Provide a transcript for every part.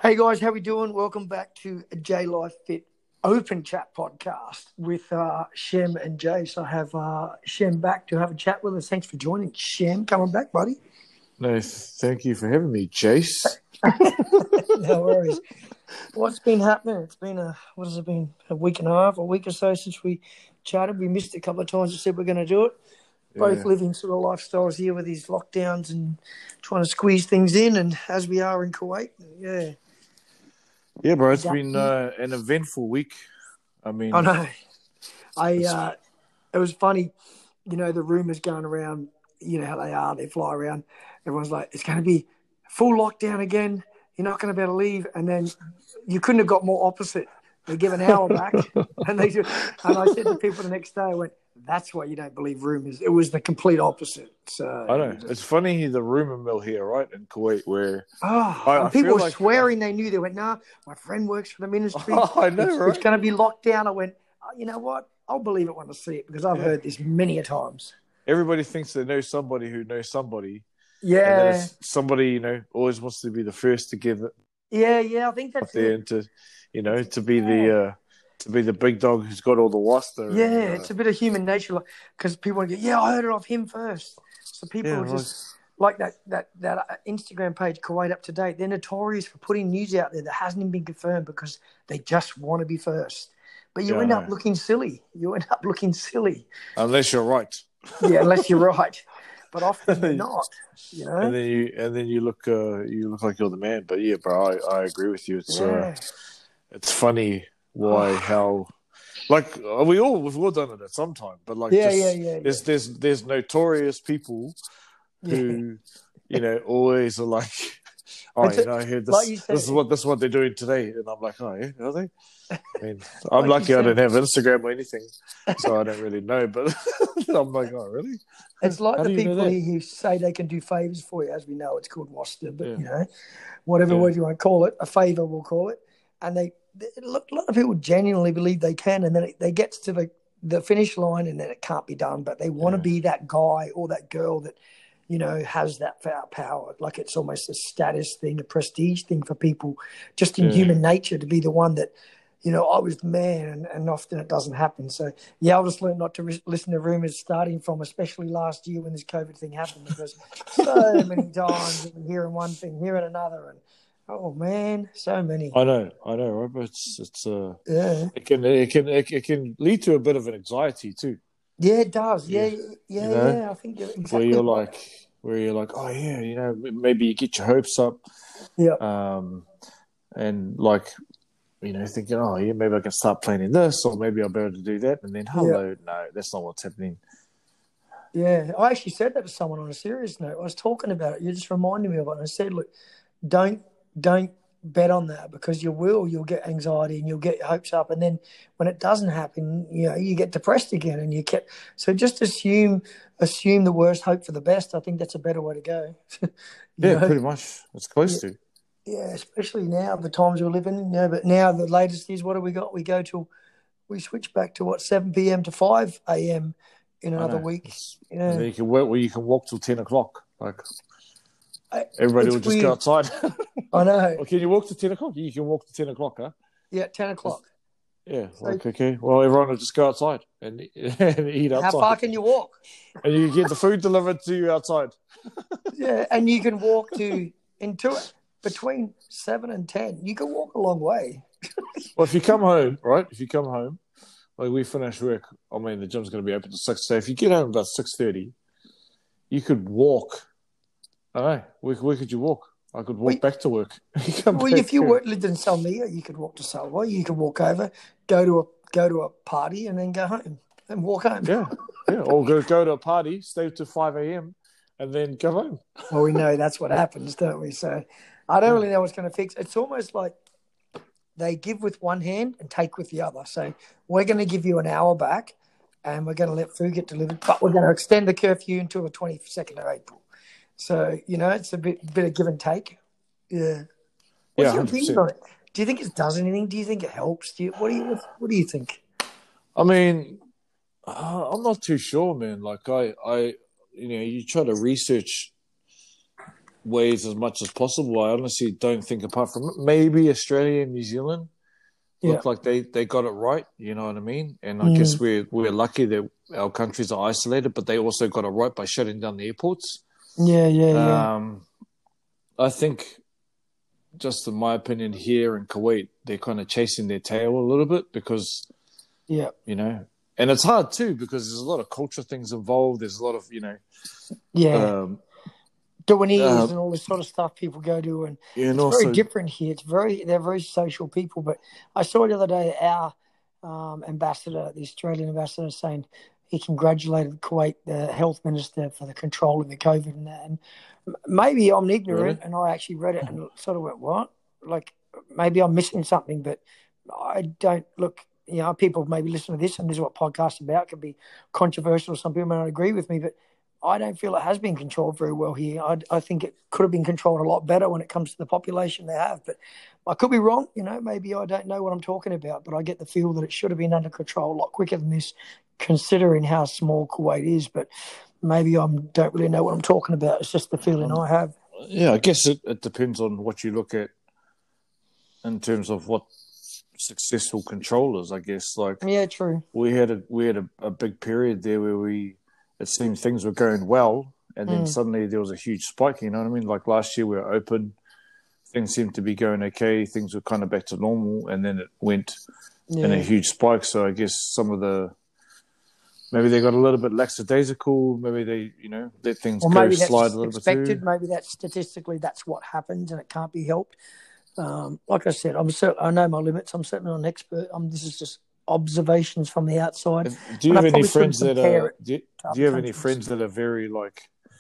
Hey guys, how we doing? Welcome back to a J Life Fit Open Chat podcast with Shem and Jay. So I have Shem back to have a chat with us. Thanks for joining, Shem. Coming back, buddy. No, thank you for having me, Jace. No worries. What's been happening? It's been a week and a half, a week or so since we chatted. We missed it a couple of times. We said we're going to do it. Both living sort of lifestyles here with these lockdowns and trying to squeeze things in, and as we are in Kuwait, Yeah, bro, it's been an eventful week. I mean, I know. It was funny, the rumours going around, how they are, they fly around. Everyone's like, it's going to be full lockdown again. You're not going to be able to leave. And then you couldn't have got more opposite. They give an hour back. And I said to people the next day, I went, that's why you don't believe rumours. It was the complete opposite. So I know. It's funny, the rumour mill here, right, in Kuwait, where... people were swearing they knew. They went, nah, my friend works for the ministry. I know, right? It's going to be locked down. I went, you know what? I'll believe it when I see it because I've heard this many a times. Everybody thinks they know somebody who knows somebody. Yeah. And somebody, always wants to be the first to give it. Yeah, I think that's it. To be the big dog who's got all the wasta. Yeah, it's a bit of human nature, because people want to go, I heard it off him first. So people are just like that Instagram page, Kuwait Up to Date. They're notorious for putting news out there that hasn't even been confirmed because they just want to be first. But you end up looking silly. Unless you're right. Yeah, unless you're right. But often you're not. And then you look like you're the man. But yeah, bro, I agree with you. It's funny. How, like we've all done it at some time, but there's notorious people who, always are like, I heard this. Like this is what they're doing today, and I'm like, oh yeah, are they? I mean, I'm lucky I don't have Instagram or anything, so I don't really know. But I'm like, oh really? It's like the people who say they can do favors for you, as we know, it's called wasta, but whatever word you want to call it, a favor we'll call it, and a lot of people genuinely believe they can, and then they get to the finish line, and then it can't be done. But they want to be that guy or that girl that, has that power. Like it's almost a status thing, a prestige thing for people, just in human nature, to be the one that, I was the man, and often it doesn't happen. So, I've just learned not to listen to rumours starting from, especially last year when this COVID thing happened, because so many times I've been hearing one thing, hearing another, and oh man, so many. I know, right? But it can lead to a bit of an anxiety too. Yeah, it does. Yeah. I think you're exactly where you're like, oh yeah, maybe you get your hopes up. Yeah. And like, thinking, oh yeah, maybe I can start planning this, or maybe I'll be able to do that, and then no, that's not what's happening. Yeah, I actually said that to someone on a serious note. I was talking about it. You just reminded me of it, and I said, look, don't bet on that, because you'll get anxiety and you'll get your hopes up, and then when it doesn't happen, you get depressed again, and so just assume the worst, hope for the best. I think that's a better way to go. Pretty much. It's close to. Yeah, especially now, the times we're living in. But now the latest is, what do we got? We switch back to 7 p.m. to 5 a.m. in another week. And then you can walk till 10 o'clock. Like everybody will just go outside. I know. Well, can you walk to 10 o'clock? You can walk to 10 o'clock, huh? Yeah, 10 o'clock. Yeah, okay. Well, everyone will just go outside and eat outside. How far can you walk? And you get the food delivered to you outside. Yeah, and you can walk between 7 and 10. You can walk a long way. Well, if you come home, right? Like we finish work, I mean, the gym's going to be open till 6. So if you get home about 6:30, you could walk. I don't know. Where could you walk? I could walk back to work. If you lived in Salmia, you could walk to Salwa. You could walk over, go to a party, and then go home and walk home. Yeah. Or go to a party, stay till 5 a.m. and then go home. Well, we know that's what happens, don't we? So I don't really know what's going to fix. It's almost like they give with one hand and take with the other. So we're going to give you an hour back, and we're going to let food get delivered, but we're going to extend the curfew until the 22nd of April. So, it's a bit of give and take. Yeah. What's your opinion on it? Do you think it does anything? Do you think it helps? What do you think? I mean, I'm not too sure, man. Like you try to research ways as much as possible. I honestly don't think, apart from maybe Australia and New Zealand, look like they got it right. You know what I mean? And I guess we're lucky that our countries are isolated, but they also got it right by shutting down the airports. Yeah. I think, just in my opinion, here in Kuwait, they're kind of chasing their tail a little bit because, you know, and it's hard too because there's a lot of culture things involved. There's a lot of, you know, Doanies and all this sort of stuff people go to, and it's also very different here. They're very social people. But I saw the other day our ambassador, the Australian ambassador, saying he congratulated Kuwait, the health minister, for the control of the COVID and that. And maybe I'm ignorant, and I actually read it and sort of went, "What?" Like maybe I'm missing something, but I don't look. You know, people maybe listen to this, and this is what podcasts about. It could be controversial. Some people may not agree with me, but I don't feel it has been controlled very well here. I think it could have been controlled a lot better when it comes to the population they have. But I could be wrong. You know, maybe I don't know what I'm talking about, but I get the feel that it should have been under control a lot quicker than this, considering how small Kuwait is. But maybe I don't really know what I'm talking about. It's just the feeling I have. Yeah, I guess it depends on what you look at in terms of what successful controllers, I guess. Like, yeah, true. We had a big period there where it seemed things were going well, and then suddenly there was a huge spike. You know what I mean? Like last year we were open, things seemed to be going okay, things were kind of back to normal, and then it went in a huge spike. So I guess maybe they got a little bit lackadaisical. Maybe they, you know, let things go slide a little bit too. Maybe that's statistically that's what happens, and it can't be helped. Like I said, I know my limits. I'm certainly not an expert. This is just observations from the outside. Do you have any friends that are? Do you have any friends that are very like,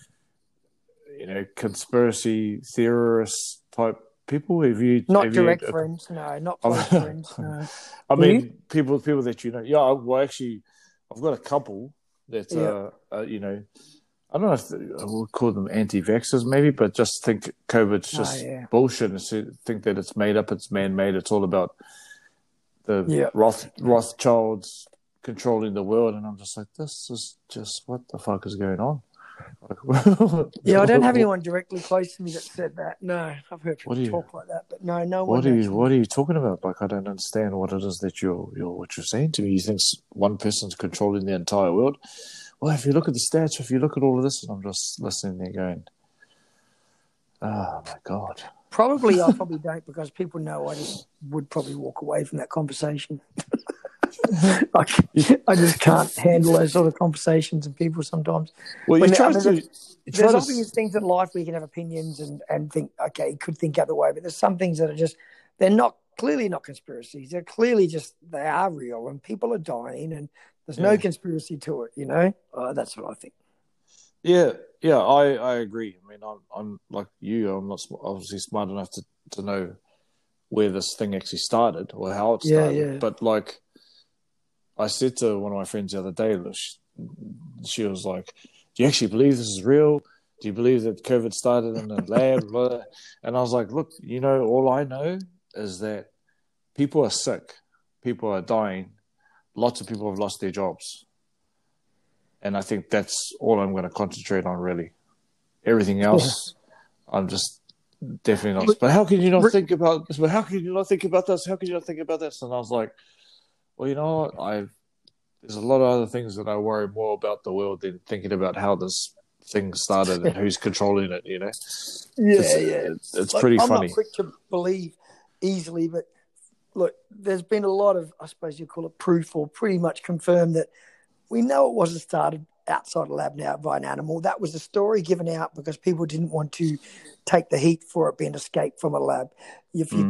you know, conspiracy theorist type people? Not direct friends, no. Not close friends, no. I mean, people that you know. Yeah, well, actually, I've got a couple that you know. I don't know if I would call them anti-vaxxers maybe, but just think COVID's just bullshit and think that it's made up, it's man-made, it's all about the Rothschilds controlling the world. And I'm just like, this is just, what the fuck is going on? Yeah, I don't have anyone directly close to me that said that. No, I've heard people talk like that, but no one. What are you talking about? Like, I don't understand what it is that you're saying to me. You think one person's controlling the entire world? Well, if you look at the stats, if you look at all of this, and I'm just listening there going, oh my God. I probably don't, because people know I just would probably walk away from that conversation. I just can't handle those sort of conversations with people sometimes. Well, there's obvious things in life where you can have opinions and think, okay, you could think other way, but there's some things that are just, they're not clearly not conspiracies. They're clearly just, they are real, and people are dying, and there's no conspiracy to it, you know? That's what I think. Yeah, I agree. I mean, I'm like you. I'm not obviously smart enough to know where this thing actually started or how it started. Yeah. But like, I said to one of my friends the other day, she was like, "Do you actually believe this is real? Do you believe that COVID started in a lab?" Blah. And I was like, "Look, you know, all I know is that people are sick, people are dying, lots of people have lost their jobs." And I think that's all I'm going to concentrate on, really. Everything else, I'm just definitely not. But how can you not think about this? But how can you not think about this? How can you not think about this? And I was like, well, you know what? There's a lot of other things that I worry more about the world than thinking about how this thing started and who's controlling it, you know? It's like, pretty funny. I'm not quick to believe easily, but look, there's been a lot of, I suppose you call it proof, or pretty much confirmed that we know it wasn't started outside a lab now by an animal. That was a story given out because people didn't want to take the heat for it being escaped from a lab. If you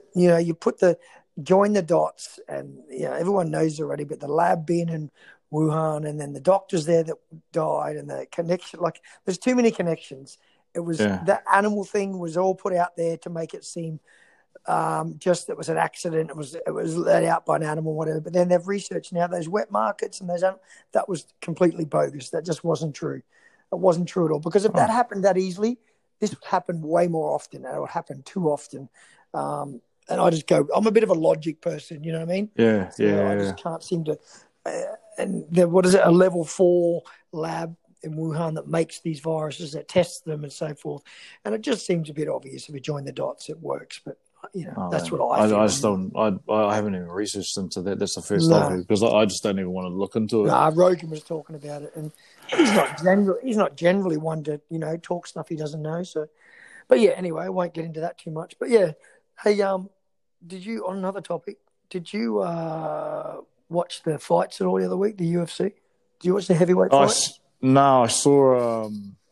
join the dots, and everyone knows already, but the lab being in Wuhan, and then the doctors there that died, and the connection, like there's too many connections. It was that animal thing was all put out there to make it seem just it was an accident. It was let out by an animal, whatever. But then they've researched now those wet markets and that was completely bogus. That just wasn't true. It wasn't true at all. Because if that happened that easily, this would happen way more often, and it would happen too often. And I just go, I'm a bit of a logic person, you know what I mean? Yeah. I just can't seem to. And what is it? A level 4 lab in Wuhan that makes these viruses, that tests them and so forth. And it just seems a bit obvious if you join the dots, it works. But, that's man. what I feel. I just don't. I haven't even researched into that. That's the first I've heard, because I just don't even want to look into it. Rogan was talking about it, and he's not generally one to talk stuff he doesn't know. So, but yeah, anyway, I won't get into that too much. But yeah, hey, did you, on another topic? Did you watch the fights at all the other week? The UFC? Did you watch the heavyweight fight? No, I saw.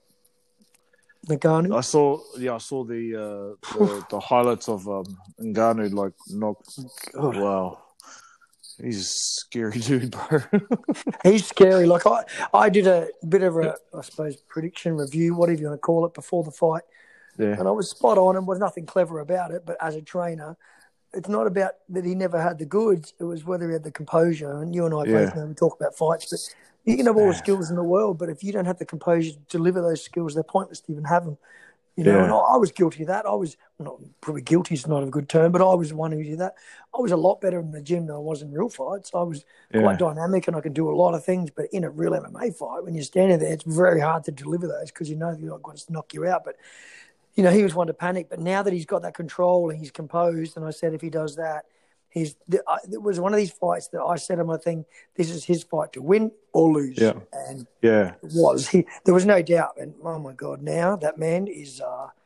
Ngannou? I saw the highlights of Ngannou, like knocked. God. Wow, he's a scary dude, bro. He's scary. Like I did a bit of a, I suppose, prediction review, whatever you want to call it, before the fight. Yeah. And I was spot on, and was nothing clever about it. But as a trainer, it's not about that he never had the goods. It was whether he had the composure. And you and I both know we talk about fights, but you can have all the skills in the world, but if you don't have the composure to deliver those skills, they're pointless to even have them. And I was guilty of that. I was probably guilty is not a good term, but I was the one who did that. I was a lot better in the gym than I was in real fights. I was quite dynamic and I could do a lot of things, but in a real MMA fight, when you're standing there, it's very hard to deliver those because you're not going to knock you out. But, he was one to panic. But now that he's got that control and he's composed, and I said if he does that, it was one of these fights that I said on my thing, this is his fight to win or lose. Yeah. And it was. There was no doubt. And, oh, my God, now that man is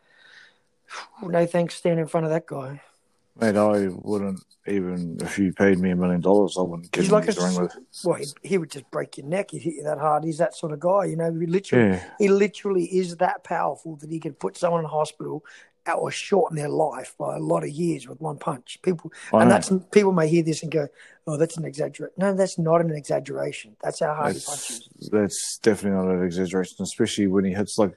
no thanks standing in front of that guy. Mate, I wouldn't even, if you paid me $1 million, I wouldn't get him to ring with. Well, he would just break your neck. He'd hit you that hard. He's that sort of guy. He literally is that powerful that he could put someone in hospital or shorten their life by a lot of years with one punch. People may hear this and go, "Oh, that's an exaggeration." No, that's not an exaggeration. That's how hard he punches. That's definitely not an exaggeration, especially when he hits like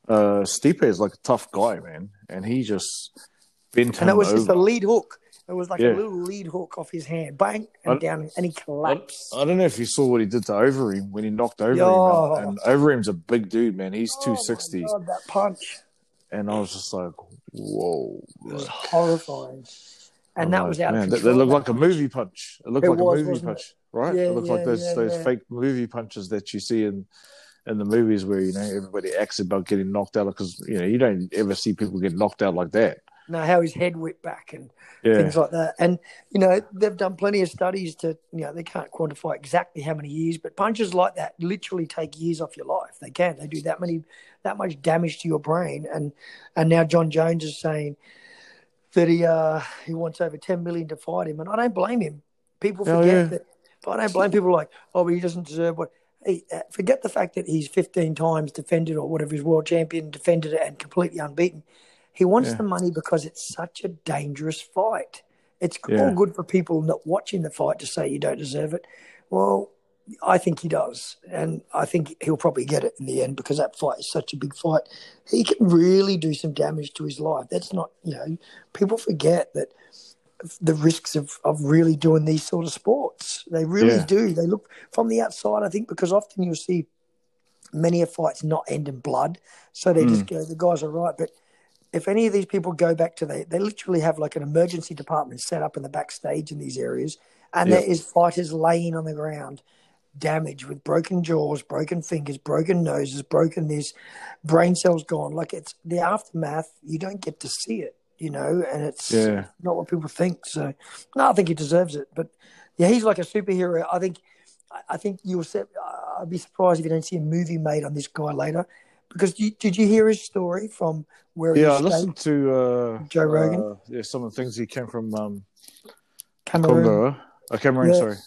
Stipe is like a tough guy, man, and he just bent him. And it was just over. a lead hook. It was like a little lead hook off his hand, bang, and down, and he collapsed. I don't know if you saw what he did to Overeem when he knocked Overeem, and Overeem's a big dude, man. He's 260. Oh my God, that punch! And I was just like, whoa. It was horrifying. And that was out of control. That looked like a movie punch. It looked like a movie punch, right? Yeah, it looked like those fake movie punches that you see in the movies where, everybody acts about getting knocked out because, you don't ever see people get knocked out like that. No, how his head whipped back and things like that. And, they've done plenty of studies to, they can't quantify exactly how many years, but punches like that literally take years off your life. They can. They do that much damage to your brain. And now John Jones is saying that he wants over 10 million to fight him. And I don't blame him. People forget that. But I don't blame people like, but he doesn't deserve what. Hey, forget the fact that he's 15 times defended or whatever, he's world champion, defended it and completely unbeaten. He wants the money because it's such a dangerous fight. It's all good for people not watching the fight to say you don't deserve it. Well, I think he does. And I think he'll probably get it in the end because that fight is such a big fight. He can really do some damage to his life. That's not, people forget that the risks of really doing these sort of sports. They really do. They look from the outside, I think, because often you'll see many of fights not end in blood. So they just go, the guys are right. But if any of these people go back to they literally have like an emergency department set up in the backstage in these areas, and there is fighters laying on the ground, damaged with broken jaws, broken fingers, broken noses, broken this, brain cells gone. Like it's the aftermath. You don't get to see it, and it's not what people think. So, no, I think he deserves it. But yeah, he's like a superhero. I think you'll say. I'd be surprised if you don't see a movie made on this guy later. Because did you hear his story from where he I listened to Joe Rogan. Some of the things he came from Cameroon. Cameroon,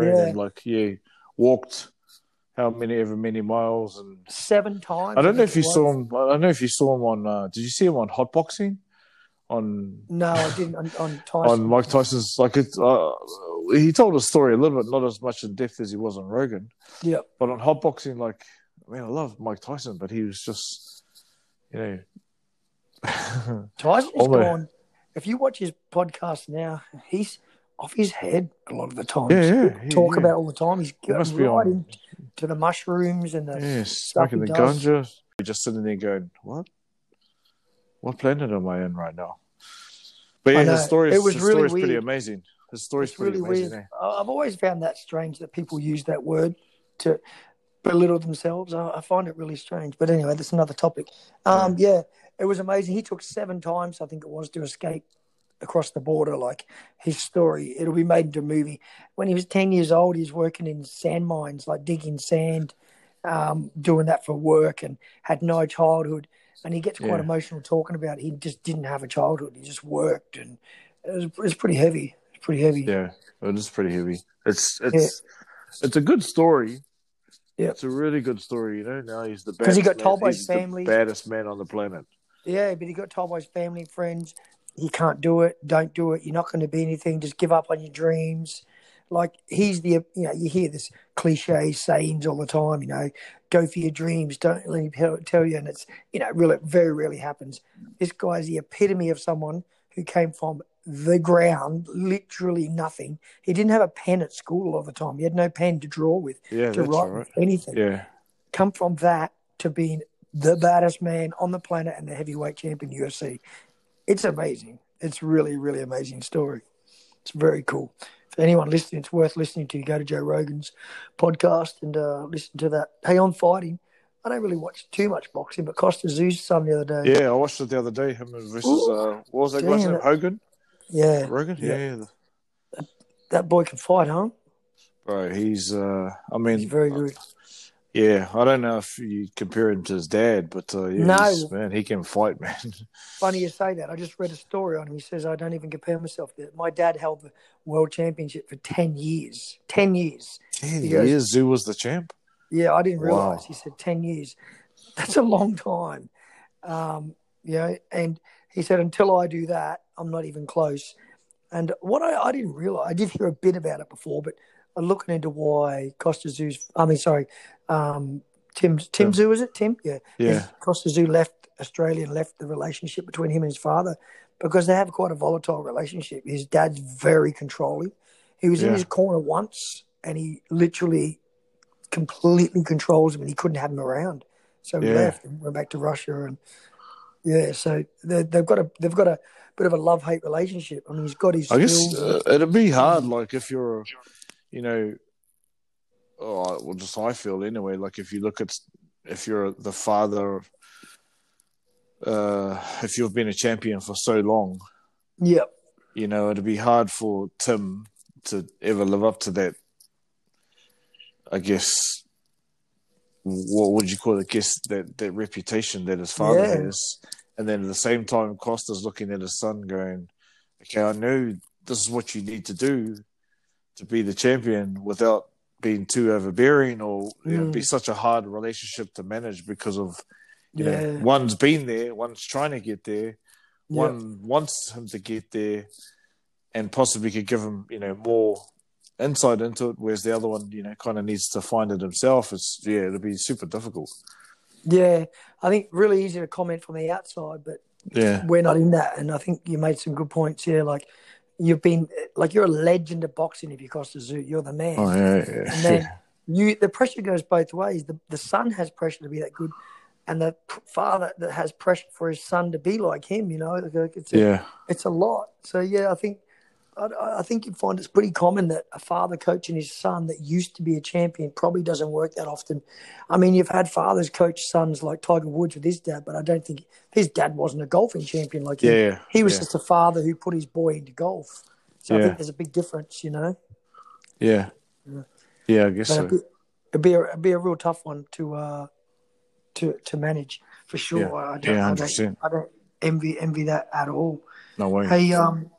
and walked however many miles and 7 times. I don't know if you saw him. I don't know if you saw him on. Did you see him on Hotboxing? No, I didn't. On Tyson. On Mike Tyson's, he told a story a little bit, not as much in depth as he was on Rogan. Yeah. But on Hotboxing, I love Mike Tyson, but he was just, Tyson's gone. If you watch his podcast now, he's off his head a lot of the time. Talk about all the time. He's going right into the mushrooms and the smoking the ganja. You're just sitting there going, "What? What planet am I in right now?" But his story is pretty amazing. His story's pretty amazing. I've always found that strange that people use that word to belittle themselves. I find it really strange. But anyway, that's another topic. Yeah. Yeah, it was amazing. He took 7 times, I think it was, to escape across the border. Like his story, it'll be made into a movie. When he was 10 years old, he was working in sand mines, like digging sand, doing that for work, and had no childhood. And he gets quite emotional talking about it. He just didn't have a childhood. He just worked, and it was pretty heavy. It's pretty heavy. Yeah, it is pretty heavy. It's a good story. Yeah, it's a really good story. You know, now he's the baddest. Because he got man. told by He's his family, the baddest man on the planet. Yeah, but he got told by his family and friends, "You can't do it. Don't do it. You're not going to be anything. Just give up on your dreams." Like he's the, you hear this cliche sayings all the time. Go for your dreams. Don't let anybody tell you, and it's really very rarely happens. This guy's the epitome of someone who came from the ground, literally nothing. He didn't have a pen at school all the time. He had no pen to draw with, to write with, anything. Yeah, come from that to being the baddest man on the planet and the heavyweight champion UFC. It's amazing. It's really, really amazing story. It's very cool. For anyone listening, it's worth listening to. Go to Joe Rogan's podcast and listen to that. Hey, on fighting, I don't really watch too much boxing, but Costa Zeus son the other day. Yeah, I watched it the other day. Him versus what was that guy's name? Hogan. Yeah, Rogan. Yeah. That boy can fight, huh? Bro, he's. He's very good. Yeah, I don't know if you compare him to his dad, but man, he can fight, man. Funny you say that. I just read a story on him. He says, I don't even compare myself to it. My dad held the world championship for 10 years. 10 years. 10 years? Zoo was the champ? Yeah, I didn't realize. Wow. He said 10 years. That's a long time. And he said, until I do that, I'm not even close. And what I didn't realize, I did hear a bit about it before, but I'm looking into why Costa Zeus, Tim Tszyu, is it? Tim? Yeah. Yeah. Costa Zeus left Australia and left the relationship between him and his father because they have quite a volatile relationship. His dad's very controlling. He was in his corner once and he literally completely controls him and he couldn't have him around. So he left and went back to Russia. And so they've got a bit of a love-hate relationship. I mean, he's got his skills. I guess it'd be hard, like, if you're, just I feel anyway, like if you're the father, if you've been a champion for so long, it'd be hard for Tim to ever live up to that, I guess, what would you call it? I guess that reputation that his father has. And then at the same time, Costa's looking at his son going, okay, I know this is what you need to do to be the champion without being too overbearing or be such a hard relationship to manage because of, one's been there, one's trying to get there, one wants him to get there and possibly could give him, more insight into it, whereas the other one, kind of needs to find it himself. It'll be super difficult. Yeah, I think really easy to comment from the outside, but we're not in that. And I think you made some good points here. Like you've been, like you're a legend of boxing if you Costa Zeus. You're the man. Oh yeah. And then the pressure goes both ways. The son has pressure to be that good, and the father that has pressure for his son to be like him. It's a lot. So I think you'd find it's pretty common that a father coaching his son that used to be a champion probably doesn't work that often. I mean, you've had fathers coach sons like Tiger Woods with his dad, but I don't think his dad wasn't a golfing champion like him. He was just a father who put his boy into golf. So I think there's a big difference, Yeah, I guess so. It'd be a real tough one to manage for sure. I don't envy that at all. No way. Hey,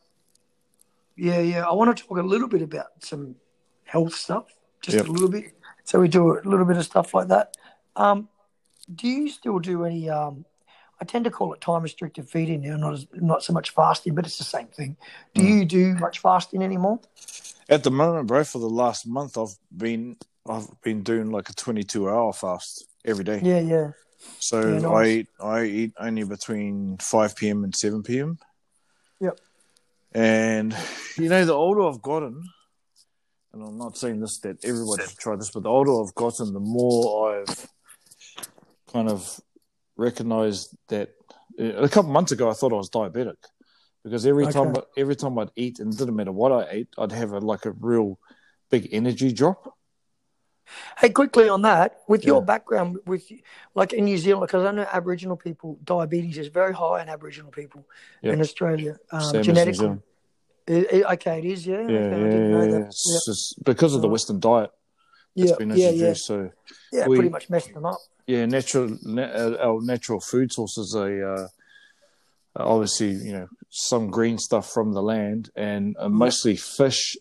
I want to talk a little bit about some health stuff, just a little bit. So we do a little bit of stuff like that. Do you still do any? I tend to call it time restricted feeding now, not so much fasting, but it's the same thing. Do you do much fasting anymore? At the moment, bro, for the last month, I've been doing like a 22-hour fast every day. Yeah. So nice. I eat only between 5 p.m. and 7 p.m. Yep. And, the older I've gotten, and I'm not saying this that everybody should try this, but the older I've gotten, the more I've kind of recognized that a couple months ago, I thought I was diabetic because every time I'd eat, and it didn't matter what I ate, I'd have a real big energy drop. Hey, quickly on that, with your Yeah. background, with like in New Zealand, because I know Aboriginal people, diabetes is very high in Aboriginal people in Yep. Australia, Same as New genetically. Zealand. Okay, it is, yeah. Yeah, Okay, I yeah, didn't know yeah, that. yeah. Yeah, It's just because of the right. Western diet that's Yeah, been yeah, yeah, introduced. So yeah. Pretty we, much messed them up. yeah, our natural food sources obviously, some green stuff from the land and Yeah, mostly fish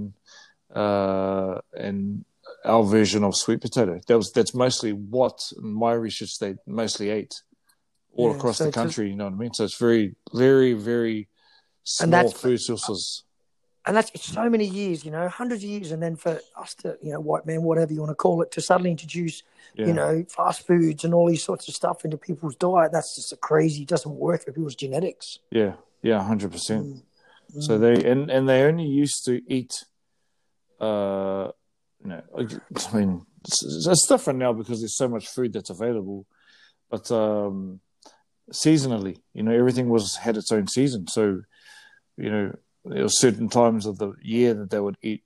and our version of sweet potato. That's mostly what my research they mostly ate all yeah. across So the it's just, country. You know what I mean? So it's very, very, very and small that's food sources. and that's it's so many years, hundreds of years, and then for us to, white man, whatever you want to call it, to suddenly introduce, Yeah, fast foods and all these sorts of stuff into people's diet. That's just a crazy. It doesn't work for people's genetics. yeah, yeah, 100%. Mm, So mm. and they only used to eat. I mean, it's different now because there's so much food that's available. But seasonally, everything had its own season. So there were certain times of the year that they would eat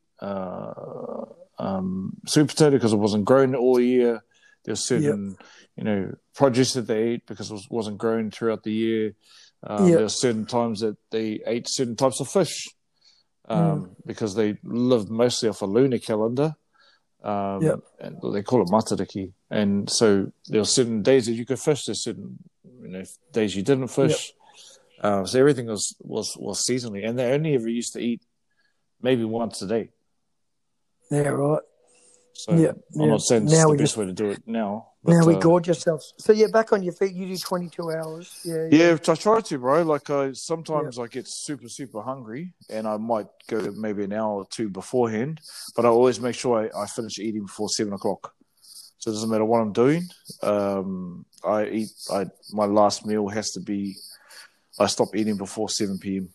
sweet potato because it wasn't grown all year. There's Yep, certain, produce that they ate because it wasn't grown throughout the year. There yep, are certain times that they ate certain types of fish mm, because they lived mostly off a lunar calendar. yep, And they call it matariki. And so there were certain days that you could fish. There's certain days you didn't yep. fish. So everything was seasonally, and they only ever used to eat maybe once a day. Yeah, right. So Yep, I'm yep. not saying this is the best way to do it now, Now but we gorge ourselves. So yeah, back on your feet. You do 22 hours. Yeah, yeah, yeah, I try to, bro. Like yeah. sometimes I get super super hungry, and I might go maybe an hour or two beforehand, but I always make sure I finish eating before 7 o'clock. So it doesn't matter what I'm doing. I eat. My last meal has to be. I stop eating before 7 p.m.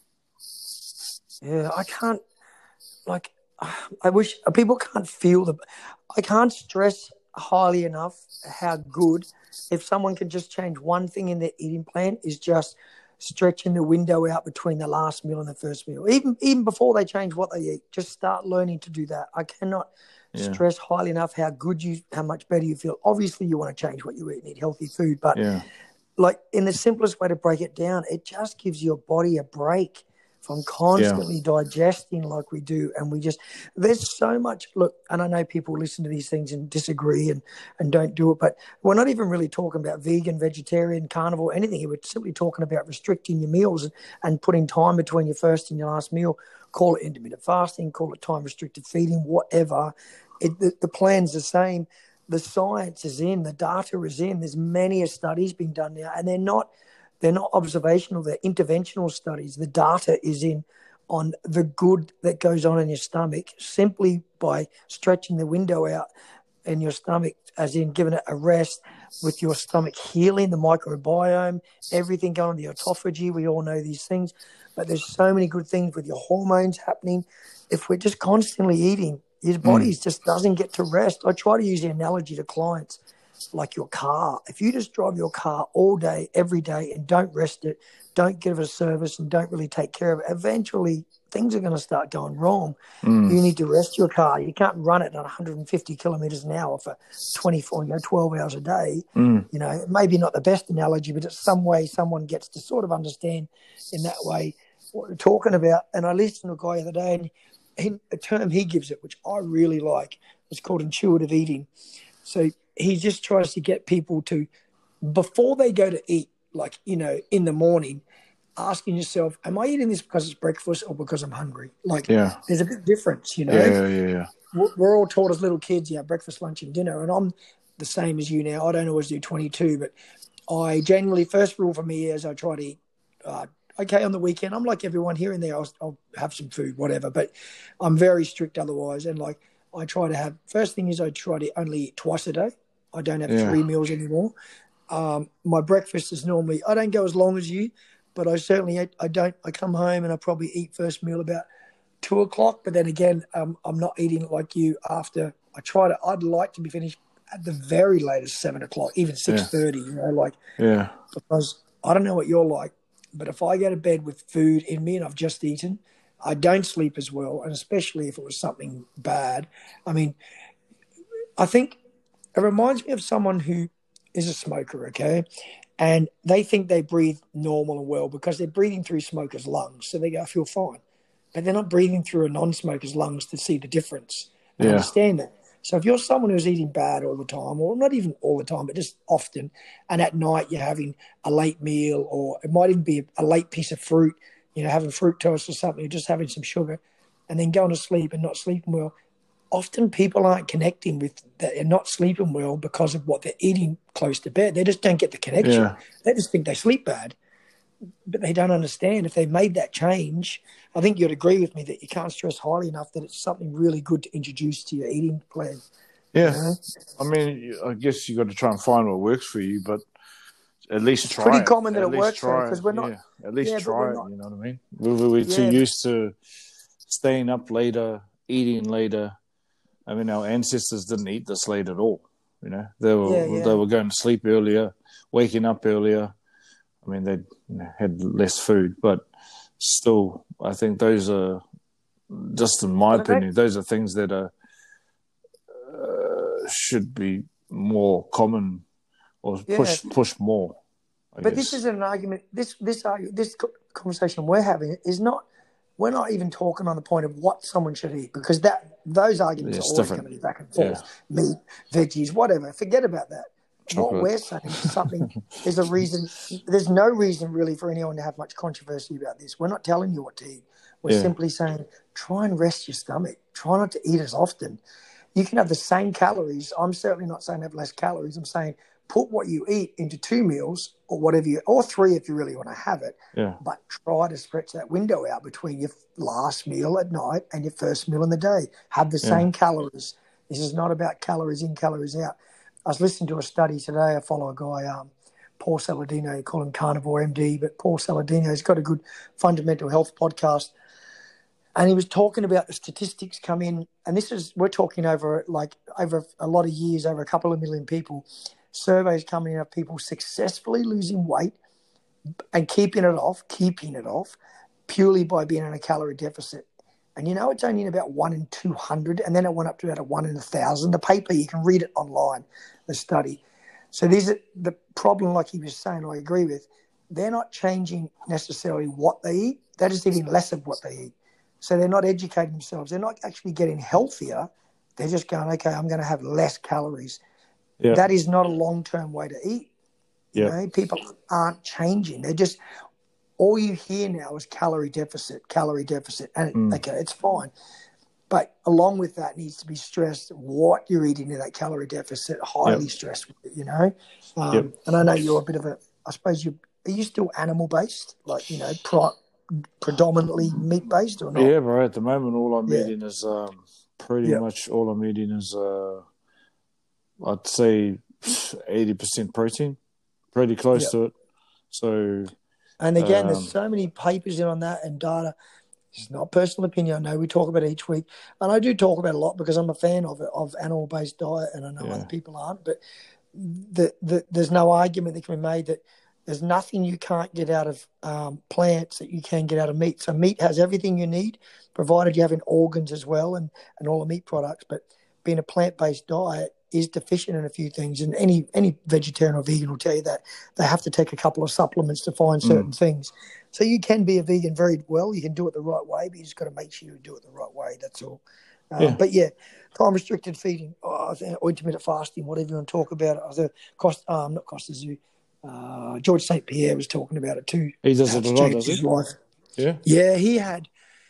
Yeah, I can't. Like, I wish people can't feel the. I can't stress highly enough how good if someone can just change one thing in their eating plan is just stretching the window out between the last meal and the first meal. Even before they change what they eat, just start learning to do that. I cannot Yeah, stress highly enough how much better you feel. Obviously, you want to change what you eat and eat healthy food, but yeah, like in the simplest way to break it down, it just gives your body a break from yeah, constantly digesting like we do. And there's so much, look, and I know people listen to these things and disagree and don't do it, but we're not even really talking about vegan, vegetarian, carnivore, anything. We're simply talking about restricting your meals and putting time between your first and your last meal. Call it intermittent fasting, call it time restricted feeding, whatever. The plan's the same. The science is in, the data is in. There's many studies being done now, and they're not observational, they're interventional studies. The data is in on the good that goes on in your stomach simply by stretching the window out in your stomach, as in giving it a rest, with your stomach healing, the microbiome, everything going on, the autophagy. We all know these things, but there's so many good things with your hormones happening. If we're just constantly eating, your body mm, just doesn't get to rest. I try to use the analogy to clients like your car. If you just drive your car all day, every day, and don't rest it, don't give it a service, and don't really take care of it, eventually things are going to start going wrong. mm, You need to rest your car. You can't run it at 150 kilometers an hour for 12 hours a day. mm, Maybe not the best analogy, but it's some way someone gets to sort of understand in that way what we're talking about. And I listened to a guy the other day, and a term he gives it, which I really like, it's called intuitive eating. So he just tries to get people to, before they go to eat, like, in the morning, asking yourself, am I eating this because it's breakfast or because I'm hungry? Like, yeah, there's a big difference, yeah, yeah, yeah, We're all taught as little kids, breakfast, lunch, and dinner. And I'm the same as you now. I don't always do 22, but I generally, first rule for me is I try to eat, okay, on the weekend. I'm like everyone here and there. I'll have some food, whatever, but I'm very strict otherwise. And like, I try to have, first thing is I try to only eat twice a day. I don't have yeah, 3 meals anymore. My breakfast is normally, I don't go as long as you, but I come home and I probably eat first meal about 2 o'clock. But then again, I'm not eating like you after. I'd like to be finished at the very latest 7 o'clock, even yeah, 6:30, yeah, because I don't know what you're like, but if I go to bed with food in me and I've just eaten, I don't sleep as well. And especially if it was something bad. I mean, I think it reminds me of someone who is a smoker, okay? And they think they breathe normal and well because they're breathing through smokers' lungs. So they go, I feel fine. But they're not breathing through a non-smoker's lungs to see the difference and understand that. So if you're someone who's eating bad all the time, or not even all the time, but just often, and at night you're having a late meal, or it might even be a late piece of fruit, having fruit toast or something, or just having some sugar, and then going to sleep and not sleeping well, often people aren't connecting with that. They're not sleeping well because of what they're eating close to bed. They just don't get the connection. Yeah. They just think they sleep bad, but they don't understand. If they made that change, I think you'd agree with me that you can't stress highly enough that it's something really good to introduce to your eating plan. Yeah. I mean, I guess you got to try and find what works for you, but at least it's try pretty it. common that at it works because we're not. At least try it. Not, you know what I mean? We're too used to staying up later, eating later. I mean, our ancestors didn't eat this late at all. They were going to sleep earlier, waking up earlier. I mean, they had less food, but still, I think those are, just in my opinion, those are things that are should be more common or push more. But this isn't an argument. This conversation we're having is not. We're not even talking on the point of what someone should eat, because those arguments are always going to be back and forth. Yeah. Meat, veggies, whatever. Forget about that. Chocolate. What we're saying is something. There's a reason. There's no reason really for anyone to have much controversy about this. We're not telling you what to eat. We're simply saying try and rest your stomach. Try not to eat as often. You can have the same calories. I'm certainly not saying have less calories. I'm saying put what you eat into 2 meals or whatever or 3 if you really want to have it. Yeah. But try to stretch that window out between your last meal at night and your first meal in the day. Have the same calories. This is not about calories in, calories out. I was listening to a study today. I follow a guy, Paul Saladino. You call him Carnivore MD, but Paul Saladino, he's got a good fundamental health podcast. And he was talking about the statistics come in. And we're talking over a lot of years, over a couple of million people. Surveys coming in of people successfully losing weight and keeping it off purely by being in a calorie deficit. And it's only in about 1 in 200, and then it went up to about a 1 in 1,000. The paper, you can read it online, the study. So these are the problem, like he was saying, I agree with. They're not changing necessarily what they eat. They're just eating less of what they eat. So they're not educating themselves. They're not actually getting healthier. They're just going, okay, I'm going to have less calories. Yeah. That is not a long-term way to eat. Yeah. People aren't changing. They're just, all you hear now is calorie deficit. And okay, it's fine. But along with that needs to be stressed what you're eating in that calorie deficit, highly stressed with it, And I know you're a bit of I suppose are you still animal-based? Like, predominantly meat-based or not? Yeah, bro. At the moment, all I'm eating is pretty much all I'm eating is I'd say 80% protein, pretty close to it. So, and again, there's so many papers in on that and data. It's not personal opinion. I know we talk about it each week, and I do talk about it a lot because I'm a fan of it, of animal-based diet, and I know other people aren't. But there's no argument that can be made that there's nothing you can't get out of plants that you can get out of meat. So meat has everything you need, provided you have in organs as well and all the meat products. But being a plant-based diet is deficient in a few things. And any vegetarian or vegan will tell you that they have to take a couple of supplements to find certain things. So you can be a vegan very well. You can do it the right way, but you just got to make sure you do it the right way. That's all. But time-restricted feeding, or intermittent fasting, whatever you want to talk about it. Not Costa Zoo. George St. Pierre was talking about it too. He does it a lot, does he? His life. Yeah. Yeah, he had.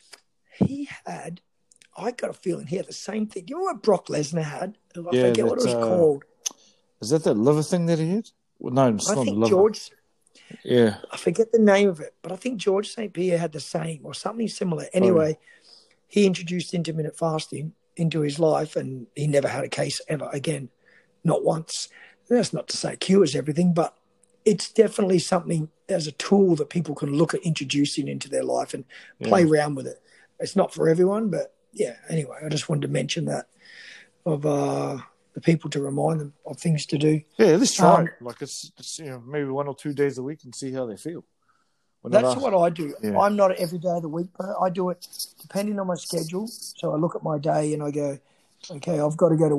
I got a feeling he had the same thing. You know what Brock Lesnar had? I forget what it was called. Is that liver thing that he had? Well, no, it's not liver. George. Yeah. I forget the name of it, but I think George St. Pierre had the same or something similar. Anyway, he introduced intermittent fasting into his life, and he never had a case ever again, not once. And that's not to say it cures everything, but it's definitely something as a tool that people can look at introducing into their life and play around with it. It's not for everyone, but anyway, I just wanted to mention that of the people to remind them of things to do. Yeah, let's try it. Like it's maybe 1 or 2 days a week and see how they feel. That's what I do. Yeah. I'm not every day of the week, but I do it depending on my schedule. So I look at my day and I go, okay, I've got to go to work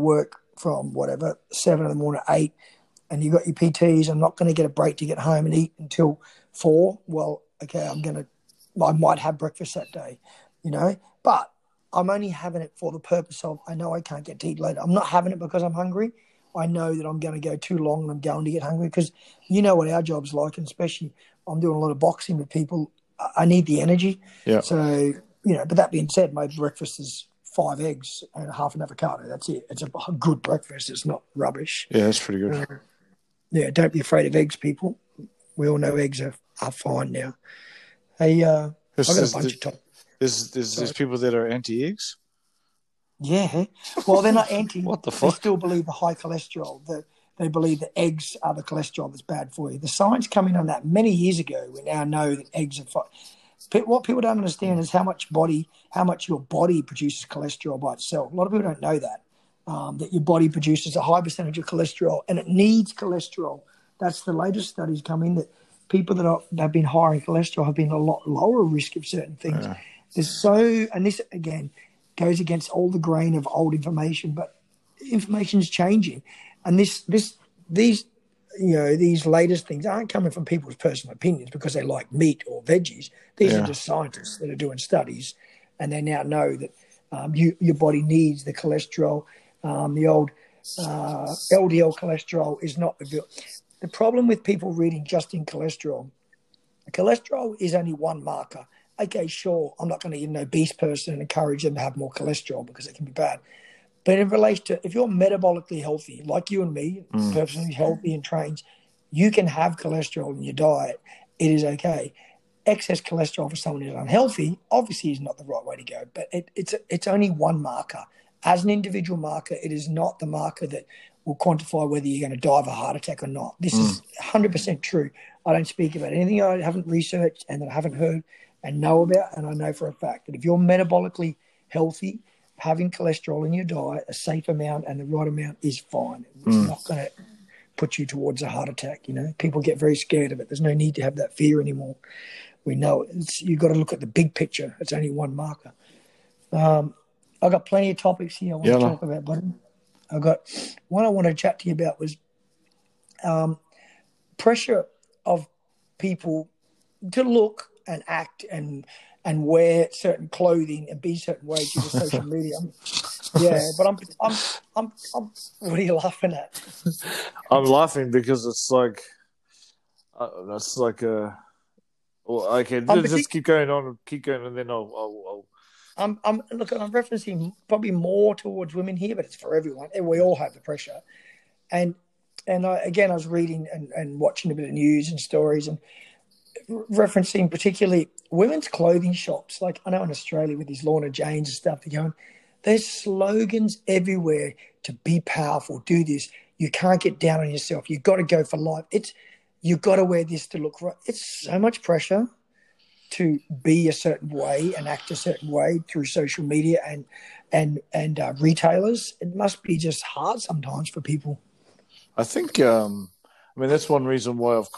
from whatever 7 in the morning, 8, and you got your PTs. I'm not going to get a break to get home and eat until 4. Well, okay, I might have breakfast that day, but I'm only having it for the purpose of I know I can't get to eat later. I'm not having it because I'm hungry. I know that I'm going to go too long and I'm going to get hungry because you know what our job's like, and especially I'm doing a lot of boxing with people. I need the energy. Yeah. So, but that being said, my breakfast is 5 eggs and half an avocado. That's it. It's a good breakfast. It's not rubbish. Yeah, that's pretty good. Don't be afraid of eggs, people. We all know eggs are fine now. Hey, I've got a bunch of topics. There's people that are anti-eggs? Yeah. Well, they're not anti. What the fuck? They still believe the high cholesterol. They believe that eggs are the cholesterol that's bad for you. The science coming on that many years ago, we now know that eggs are fine. What people don't understand is how much your body produces cholesterol by itself. A lot of people don't know that. That your body produces a high percentage of cholesterol, and it needs cholesterol. That's the latest studies coming that people that have been higher in cholesterol have been a lot lower risk of certain things. Yeah. And this again goes against all the grain of old information, but information is changing, and these latest things aren't coming from people's personal opinions because they like meat or veggies. These are just scientists that are doing studies, and they now know that your body needs the cholesterol. The old LDL cholesterol is not the problem with people reading just in cholesterol. Cholesterol is only one marker. Okay, sure, I'm not going to eat an obese person and encourage them to have more cholesterol because it can be bad. But in relation to if you're metabolically healthy, like you and me, personally healthy and trained, you can have cholesterol in your diet. It is okay. Excess cholesterol for someone who's unhealthy obviously is not the right way to go, but it's only one marker. As an individual marker, it is not the marker that will quantify whether you're going to die of a heart attack or not. This is 100% true. I don't speak about anything I haven't researched and that I haven't heard and know about, and I know for a fact that if you're metabolically healthy, having cholesterol in your diet, a safe amount and the right amount is fine. It's not going to put you towards a heart attack. People get very scared of it. There's no need to have that fear anymore. We know it. You've got to look at the big picture. It's only one marker. I've got plenty of topics here I want to talk about, buddy. I've got one I want to chat to you about was pressure of people to look and act and wear certain clothing and be certain ways due to social media. But I'm what are you laughing at? I'm laughing because it's like that's like a. Well, okay, just keep going on, and then I'll. I'm referencing probably more towards women here, but it's for everyone, and we all have the pressure. And I was reading and watching a bit of news and stories and referencing particularly women's clothing shops. Like I know in Australia with these Lorna Janes and stuff, they're going, there's slogans everywhere to be powerful, do this. You can't get down on yourself. You've got to go for life. You've got to wear this to look right. It's so much pressure to be a certain way and act a certain way through social media and retailers. It must be just hard sometimes for people. I think, that's one reason why I've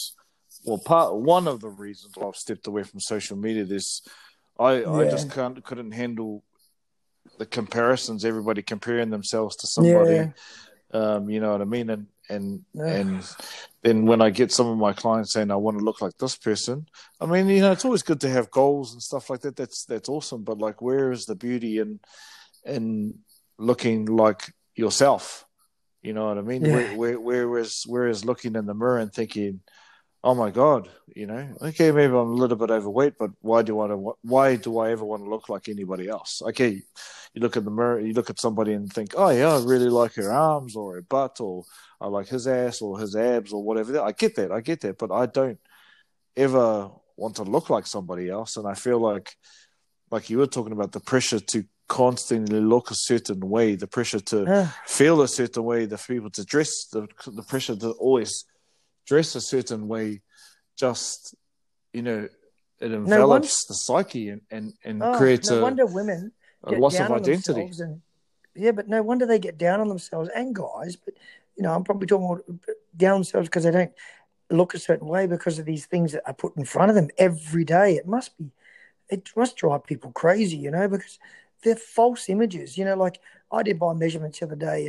one of the reasons why I've stepped away from social media. I just couldn't handle the comparisons, everybody comparing themselves to somebody. You know what I mean? And then when I get some of my clients saying I want to look like this person, I mean, it's always good to have goals and stuff like that. That's awesome. But like, where is the beauty in looking like yourself? You know what I mean? Yeah. Where is looking in the mirror and thinking, oh my God, okay, maybe I'm a little bit overweight, but why do I ever want to look like anybody else? Okay, you look at the mirror, you look at somebody and think, oh yeah, I really like her arms or her butt, or I like his ass or his abs or whatever. I get that, but I don't ever want to look like somebody else. And I feel like you were talking about the pressure to constantly look a certain way, the pressure to feel a certain way, the people to dress, the pressure to always dress a certain way, just it envelops the psyche and creates no wonder women a loss of identity. But no wonder they get down on themselves, and guys. But I'm probably talking about down on themselves because they don't look a certain way because of these things that are put in front of them every day. It must drive people crazy, because they're false images. Like I did my measurements the other day, and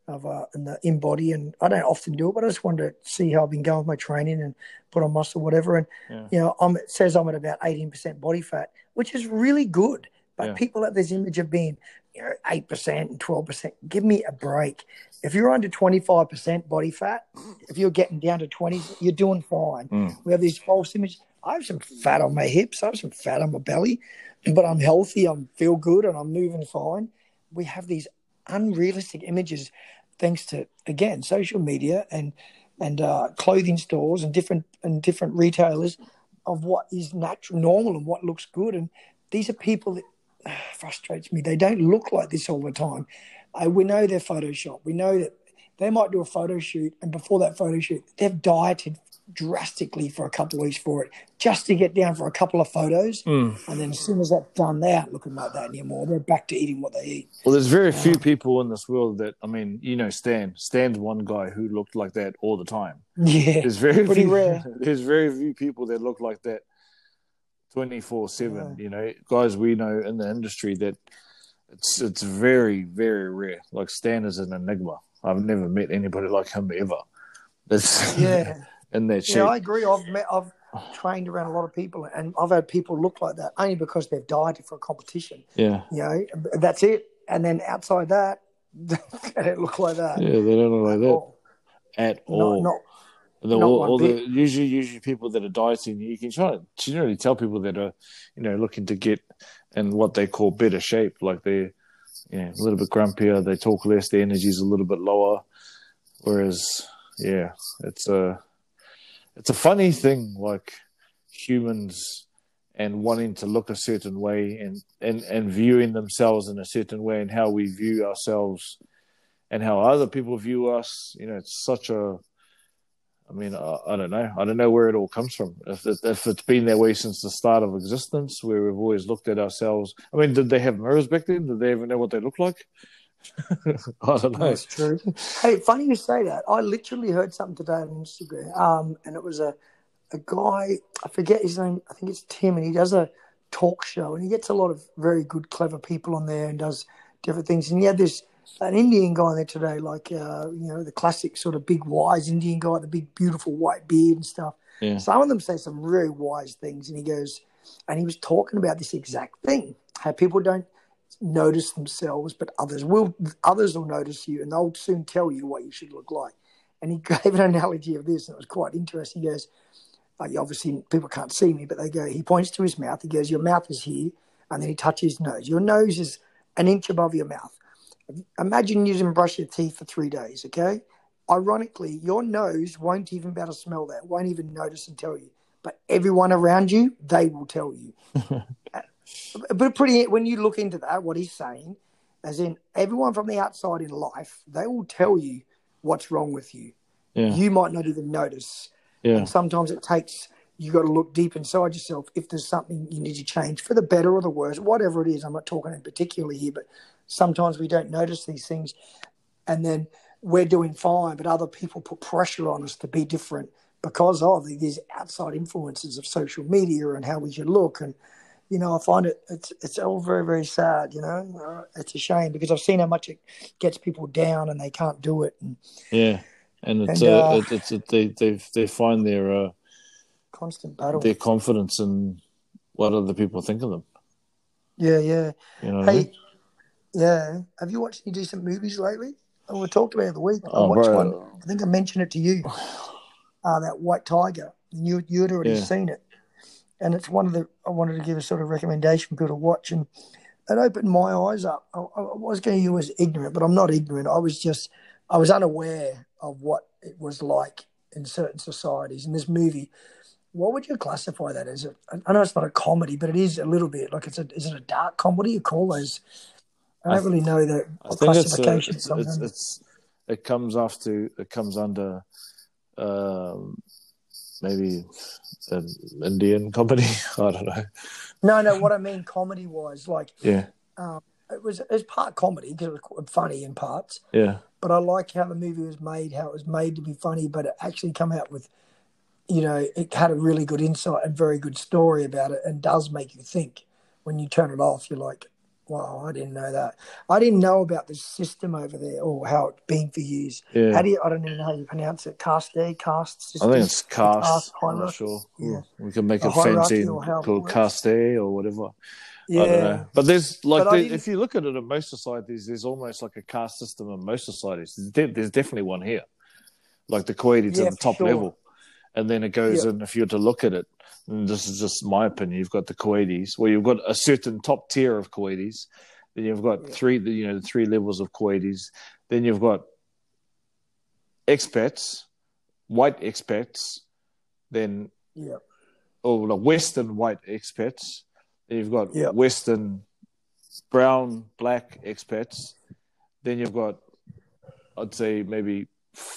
in the in body, and I don't often do it, but I just wanted to see how I've been going with my training and put on muscle, whatever. And it says I'm at about 18% body fat, which is really good. But people have this image of being 8% and 12%. Give me a break. If you're under 25% body fat, if you're getting down to 20, you're doing fine. We have these false images. I have some fat on my hips. I have some fat on my belly, but I'm healthy. I feel good, and I'm moving fine. We have these unrealistic images, thanks to, again, social media and clothing stores and different retailers, of what is natural, normal, and what looks good. And these are people that frustrates me. They don't look like this all the time. We know they're Photoshop. We know that they might do a photo shoot, and before that photo shoot, they've dieted drastically for a couple of weeks for it, just to get down for a couple of photos. And then as soon as that's done, they aren't looking like that anymore. They're back to eating what they eat. Well, there's very few people in this world that, Stan's one guy who looked like that all the time. Yeah, there's very pretty few, rare. There's very few people that look like that 24/7. Guys we know in the industry, that it's very, very rare. Like, Stan is an enigma. I've never met anybody like him ever. That's in that shape. Yeah, I agree. I've trained around a lot of people, and I've had people look like that only because they've dieted for a competition. Yeah, that's it. And then outside that, they don't look like that. Yeah, they don't look like that at all. Usually people that are dieting, you can try to generally tell people that are, looking to get in what they call better shape. Like, they're, a little bit grumpier, they talk less, their energy's a little bit lower. Whereas, it's a funny thing, like, humans and wanting to look a certain way and viewing themselves in a certain way, and how we view ourselves and how other people view us. It's such a, I don't know. I don't know where it all comes from. If it's been that way since the start of existence, where we've always looked at ourselves. Did they have mirrors back then? Did they even know what they looked like? I don't know. That's true. Hey, funny you say that. I literally heard something today on Instagram, and it was a guy, I forget his name, I think it's Tim, and he does a talk show, and he gets a lot of very good, clever people on there and does different things. And he had an Indian guy there today, like, the classic sort of big, wise Indian guy, the big, beautiful white beard and stuff. Yeah. Some of them say some very wise things, and he was talking about this exact thing, how people don't notice themselves, but others will notice you, and they'll soon tell you what you should look like. And he gave an analogy of this, and it was quite interesting. He goes, obviously people can't see me, but he points to his mouth. He goes, your mouth is here, and then he touches his nose. Your nose is an inch above your mouth. Imagine you didn't brush your teeth for 3 days, okay? Ironically, your nose won't even be able to smell that, won't even notice and tell you. But everyone around you, they will tell you. But when you look into that, what he's saying, as in everyone from the outside in life, they will tell you what's wrong with you. Yeah. You might not even notice. Yeah. And sometimes you got to look deep inside yourself if there's something you need to change for the better or the worse, whatever it is. I'm not talking in particular here, but sometimes we don't notice these things, and then we're doing fine, but other people put pressure on us to be different because of these outside influences of social media and how we should look. And, I find it's all very, very sad, It's a shame because I've seen how much it gets people down and they can't do it. And they find their constant battle, their confidence in what other people think of them. Yeah. Hey, yeah. Have you watched any decent movies lately? Oh, we talked about it the week. I watched one. I think I mentioned it to you. That White Tiger. You'd already seen it. And it's I wanted to give a sort of recommendation for people to watch, and it opened my eyes up. I was going to use ignorant, but I'm not ignorant. I was unaware of what it was like in certain societies. In this movie, what would you classify that as? I know it's not a comedy, but it is a little bit. Like, is it a dark comedy? You call those? I don't really know the classification. It comes under maybe an Indian comedy. I don't know. No. What I mean, comedy-wise, like, it was part comedy because it was funny in parts. Yeah. But I like how the movie was made, how it was made to be funny, but it actually come out with, it had a really good insight and very good story about it, and does make you think. When you turn it off, you're like, Wow, I didn't know that. I didn't know about the system over there or how it's been for years. Yeah. I don't even know how you pronounce it. Caste system? I think it's Caste cast. I'm not hierarchy? sure. Yeah. We can make A it fancy hierarchy and or how it called works. caste or whatever. I don't Yeah. know. But there's But if you look at it in most societies, there's almost like a caste system in most societies. There's definitely one here. Like the Kuwaitis at the top level. And then it goes in, if you're to look at it, and this is just my opinion, you've got the Kuwaitis, where you've got a certain top tier of Kuwaitis. Then you've got the three levels of Kuwaitis. Then you've got expats, white expats, then like Western white expats. Then you've got Western brown, black expats. Then you've got, I'd say, maybe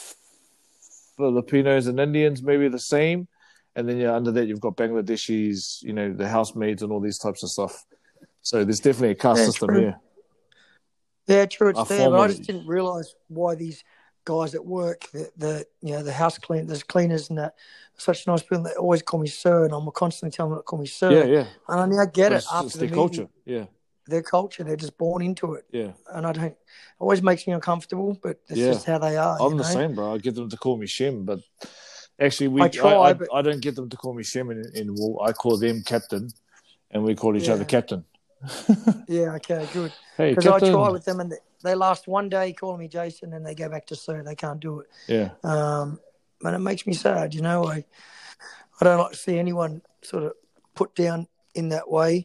Filipinos and Indians, maybe the same. And then under that, you've got Bangladeshis, the housemaids and all these types of stuff. So there's definitely a caste system here. Yeah, true, it's there. But I just didn't realise why these guys at work, the cleaners and that, such nice people, they always call me sir, and I'm constantly telling them to call me sir. Yeah, yeah. And I mean, I get it after it's their culture. Yeah. Their culture, they're just born into it. Yeah. And it always makes me uncomfortable, but that's just how they are. I'm the same, bro. I get them to call me Shem, but actually I don't get them to call me Shem in war. I call them captain, and we call each other captain. Yeah, okay, good. Hey, because I try with them, and they last one day calling me Jason, and they go back to sir. They can't do it. Yeah. And it makes me sad. I don't like to see anyone sort of put down in that way.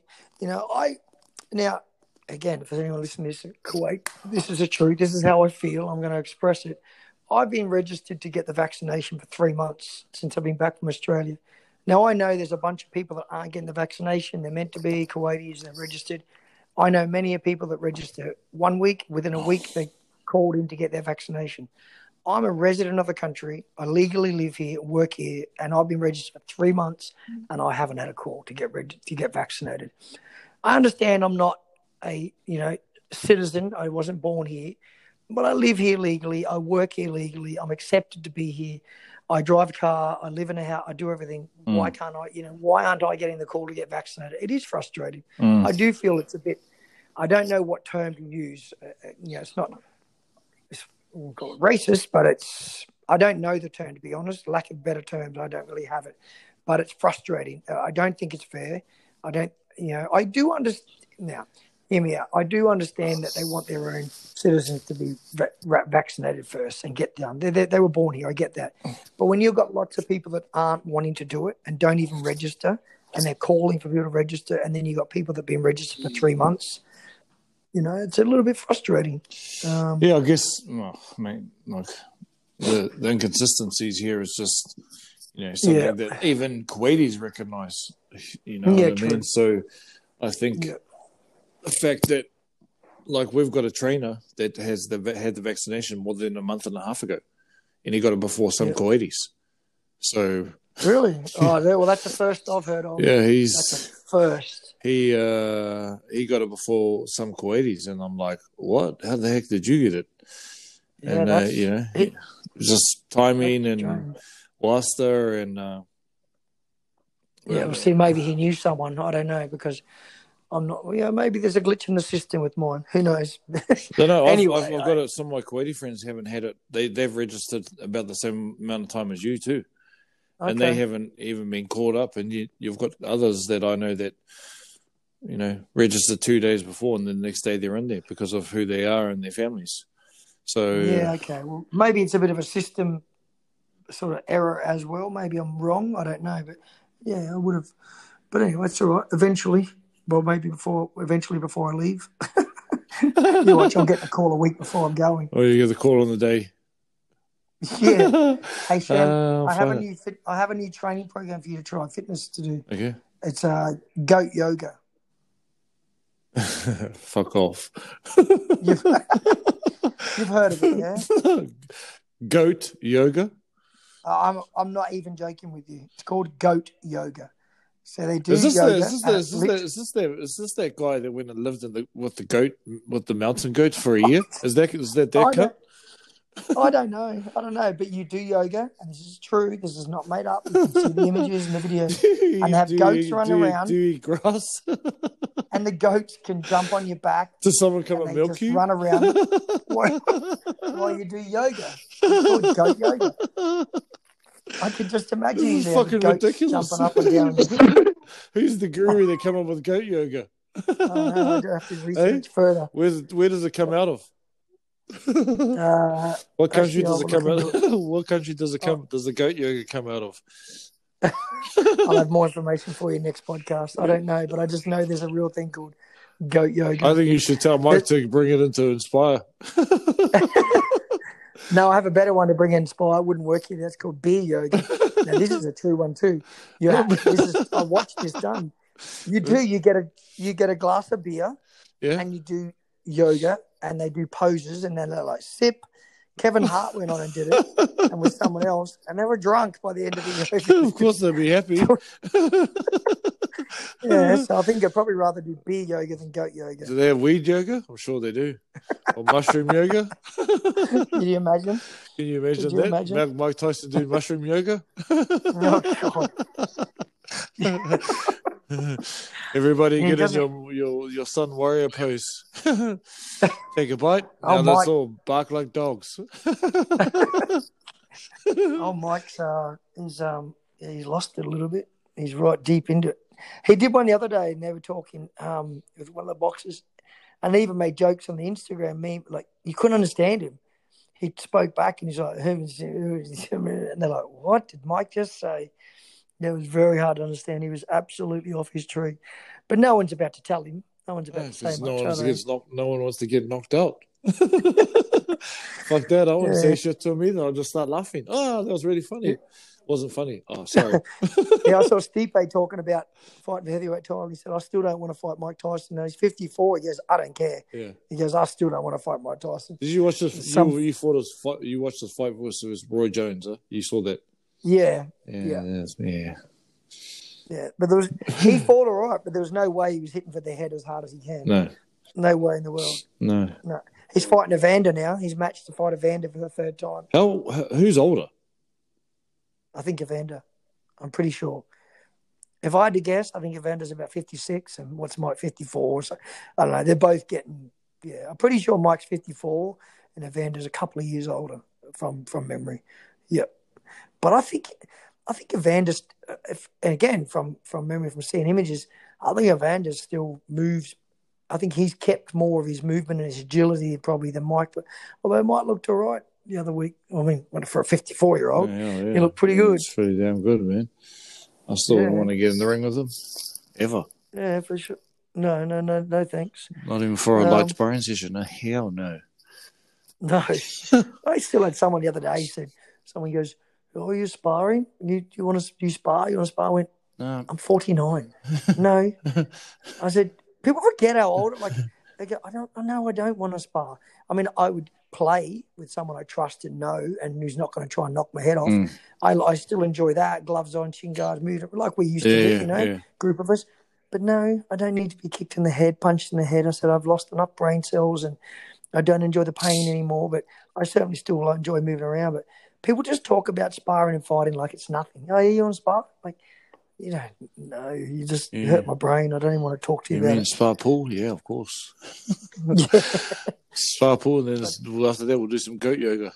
Now, again, if there's anyone listening to this in Kuwait, this is the truth. This is how I feel. I'm going to express it. I've been registered to get the vaccination for 3 months since I've been back from Australia. Now, I know there's a bunch of people that aren't getting the vaccination. They're meant to be Kuwaitis. They're registered. I know many people that register 1 week. Within a week, they called in to get their vaccination. I'm a resident of the country. I legally live here, work here, and I've been registered for 3 months, and I haven't had a call to get vaccinated. I understand I'm not a citizen. I wasn't born here, but I live here legally. I work here legally. I'm accepted to be here. I drive a car. I live in a house. I do everything. Why can't I? Why aren't I getting the call to get vaccinated? It is frustrating. I do feel it's a bit. I don't know what term to use. It's not. We'll call it racist, but I don't know the term, to be honest. Lack of better terms, I don't really have it. But it's frustrating. I don't think it's fair. I do understand. Now, hear me out. I do understand that they want their own citizens to be vaccinated first and get done. They were born here. I get that. But when you've got lots of people that aren't wanting to do it and don't even register, and they're calling for people to register, and then you've got people that have been registered for 3 months, it's a little bit frustrating. I guess, like the inconsistencies here is just, something that even Kuwaitis recognise. What I mean? So I think the fact that, like, we've got a trainer that had the vaccination more than a month and a half ago, and he got it before some Kuwaitis. So really, well, that's the first I've heard of. Yeah, that's the first. He got it before some Kuwaitis, and I'm like, what? How the heck did you get it? And it was just timing and Worcester and. See, maybe he knew someone. I don't know, because I'm not. Maybe there's a glitch in the system with mine. Who knows? No. Anyway, I've got it. Some of my Kuwaiti friends haven't had it. They've registered about the same amount of time as you too, and they haven't even been caught up. And you've got others that I know that, registered 2 days before, and the next day they're in there because of who they are and their families. So well, maybe it's a bit of a system sort of error as well. Maybe I'm wrong. I don't know, but I would have. But anyway, it's all right. Eventually, before I leave. You watch, I'll get the call a week before I'm going. Oh, you get the call on the day. Yeah. Hey Sam, I have a new training program for you to try, fitness to do. Okay. It's goat yoga. Fuck off. You've heard of it, yeah? Goat yoga? I'm not even joking with you. It's called goat yoga. So they do yoga. Is this that guy that went and lived with the mountain goats for a year? Is that cut? I don't know. But you do yoga, and this is true. This is not made up. You can see the images and the video. And they have goats running around. Do you eat grass? And the goats can jump on your back. Does someone come and milk you? Run around while you do yoga. It's called goat yoga. I could just imagine this is fucking ridiculous. Jumping up and down. Who's the guru that came up with goat yoga? I have to research further. Where does it come out of? What country does it come out of? What country does the goat yoga come out of? I'll have more information for you next podcast. I don't know, but I just know there's a real thing called goat yoga. I think you should tell Mike to bring it into Inspire. No, I have a better one to bring in Inspire. It wouldn't work here. That's called beer yoga. Now, this is a true one too. I watched this done. You get a glass of beer, and you do yoga, and they do poses, and then they're like sip. Kevin Hart went on and did it, and with someone else, and they were drunk by the end of the yoga. Of course, they'd be happy. So I think I'd probably rather do beer yoga than goat yoga. Do they have weed yoga? I'm sure they do. Or mushroom yoga? Can you imagine? Can you imagine that? Imagine? Mike Tyson do mushroom yoga? Oh, God. Everybody get in your Sun Warrior pose. Take a bite. Now that's all. Bark like dogs. Mike's he's lost it a little bit. He's right deep into it. He did one the other day, and they were talking with one of the boxers, and they even made jokes on the Instagram meme. Like, you couldn't understand him. He spoke back, and he's like, and they're like, "What did Mike just say?" It was very hard to understand. He was absolutely off his tree. But no one's about to tell him. No one's about to say much. No one wants to get knocked out. Fuck that. I wouldn't say shit to him either. I'll just start laughing. Oh, that was really funny. Yeah. Wasn't funny. Oh, sorry. I saw Stipe talking about fighting the heavyweight title. He said, I still don't want to fight Mike Tyson. Now, he's 54. He goes, I don't care. Yeah. He goes, I still don't want to fight Mike Tyson. Did you watch this? You watched this fight versus Roy Jones, huh? You saw that? Yeah. Yeah. But he fought all right, but there was no way he was hitting for the head as hard as he can. No way in the world. No. He's fighting Evander now. He's matched to fight Evander for the third time. Who's older? I think Evander. I'm pretty sure. If I had to guess, I think Evander's about 56 and what's Mike 54. So I don't know. They're both getting. Yeah, I'm pretty sure Mike's 54 and Evander's a couple of years older from memory. Yeah, but I think Evander's. And again, from memory, from seeing images, I think Evander still moves. I think he's kept more of his movement and his agility probably than Mike. But although Mike looked all right the other week, I mean, for a 54-year-old, he looked pretty good. It's pretty damn good, man. I still wouldn't want to get in the ring with him ever. Yeah, for sure. No, thanks. Not even for a light sparring session. No, hell no. No, I still had someone the other day. Someone goes, "Oh, you're sparring? You want to spar? You want to spar?" I went, "No, I'm 49." No, I said, people forget how old. Like, they go, I don't want to spar. I mean, I would play with someone I trust and know, and who's not going to try and knock my head off. I still enjoy that. Gloves on, shin guards, moving like we used to do, group of us. But no, I don't need to be kicked in the head, punched in the head. I said, I've lost enough brain cells and I don't enjoy the pain anymore, but I certainly still enjoy moving around. But people just talk about sparring and fighting like it's nothing. Oh, yeah, you want to spar? Like, you don't know. You just hurt my brain. I don't even want to talk to you about it. Spar pool? Yeah, of course. Spar pool, and then after that we'll do some goat yoga.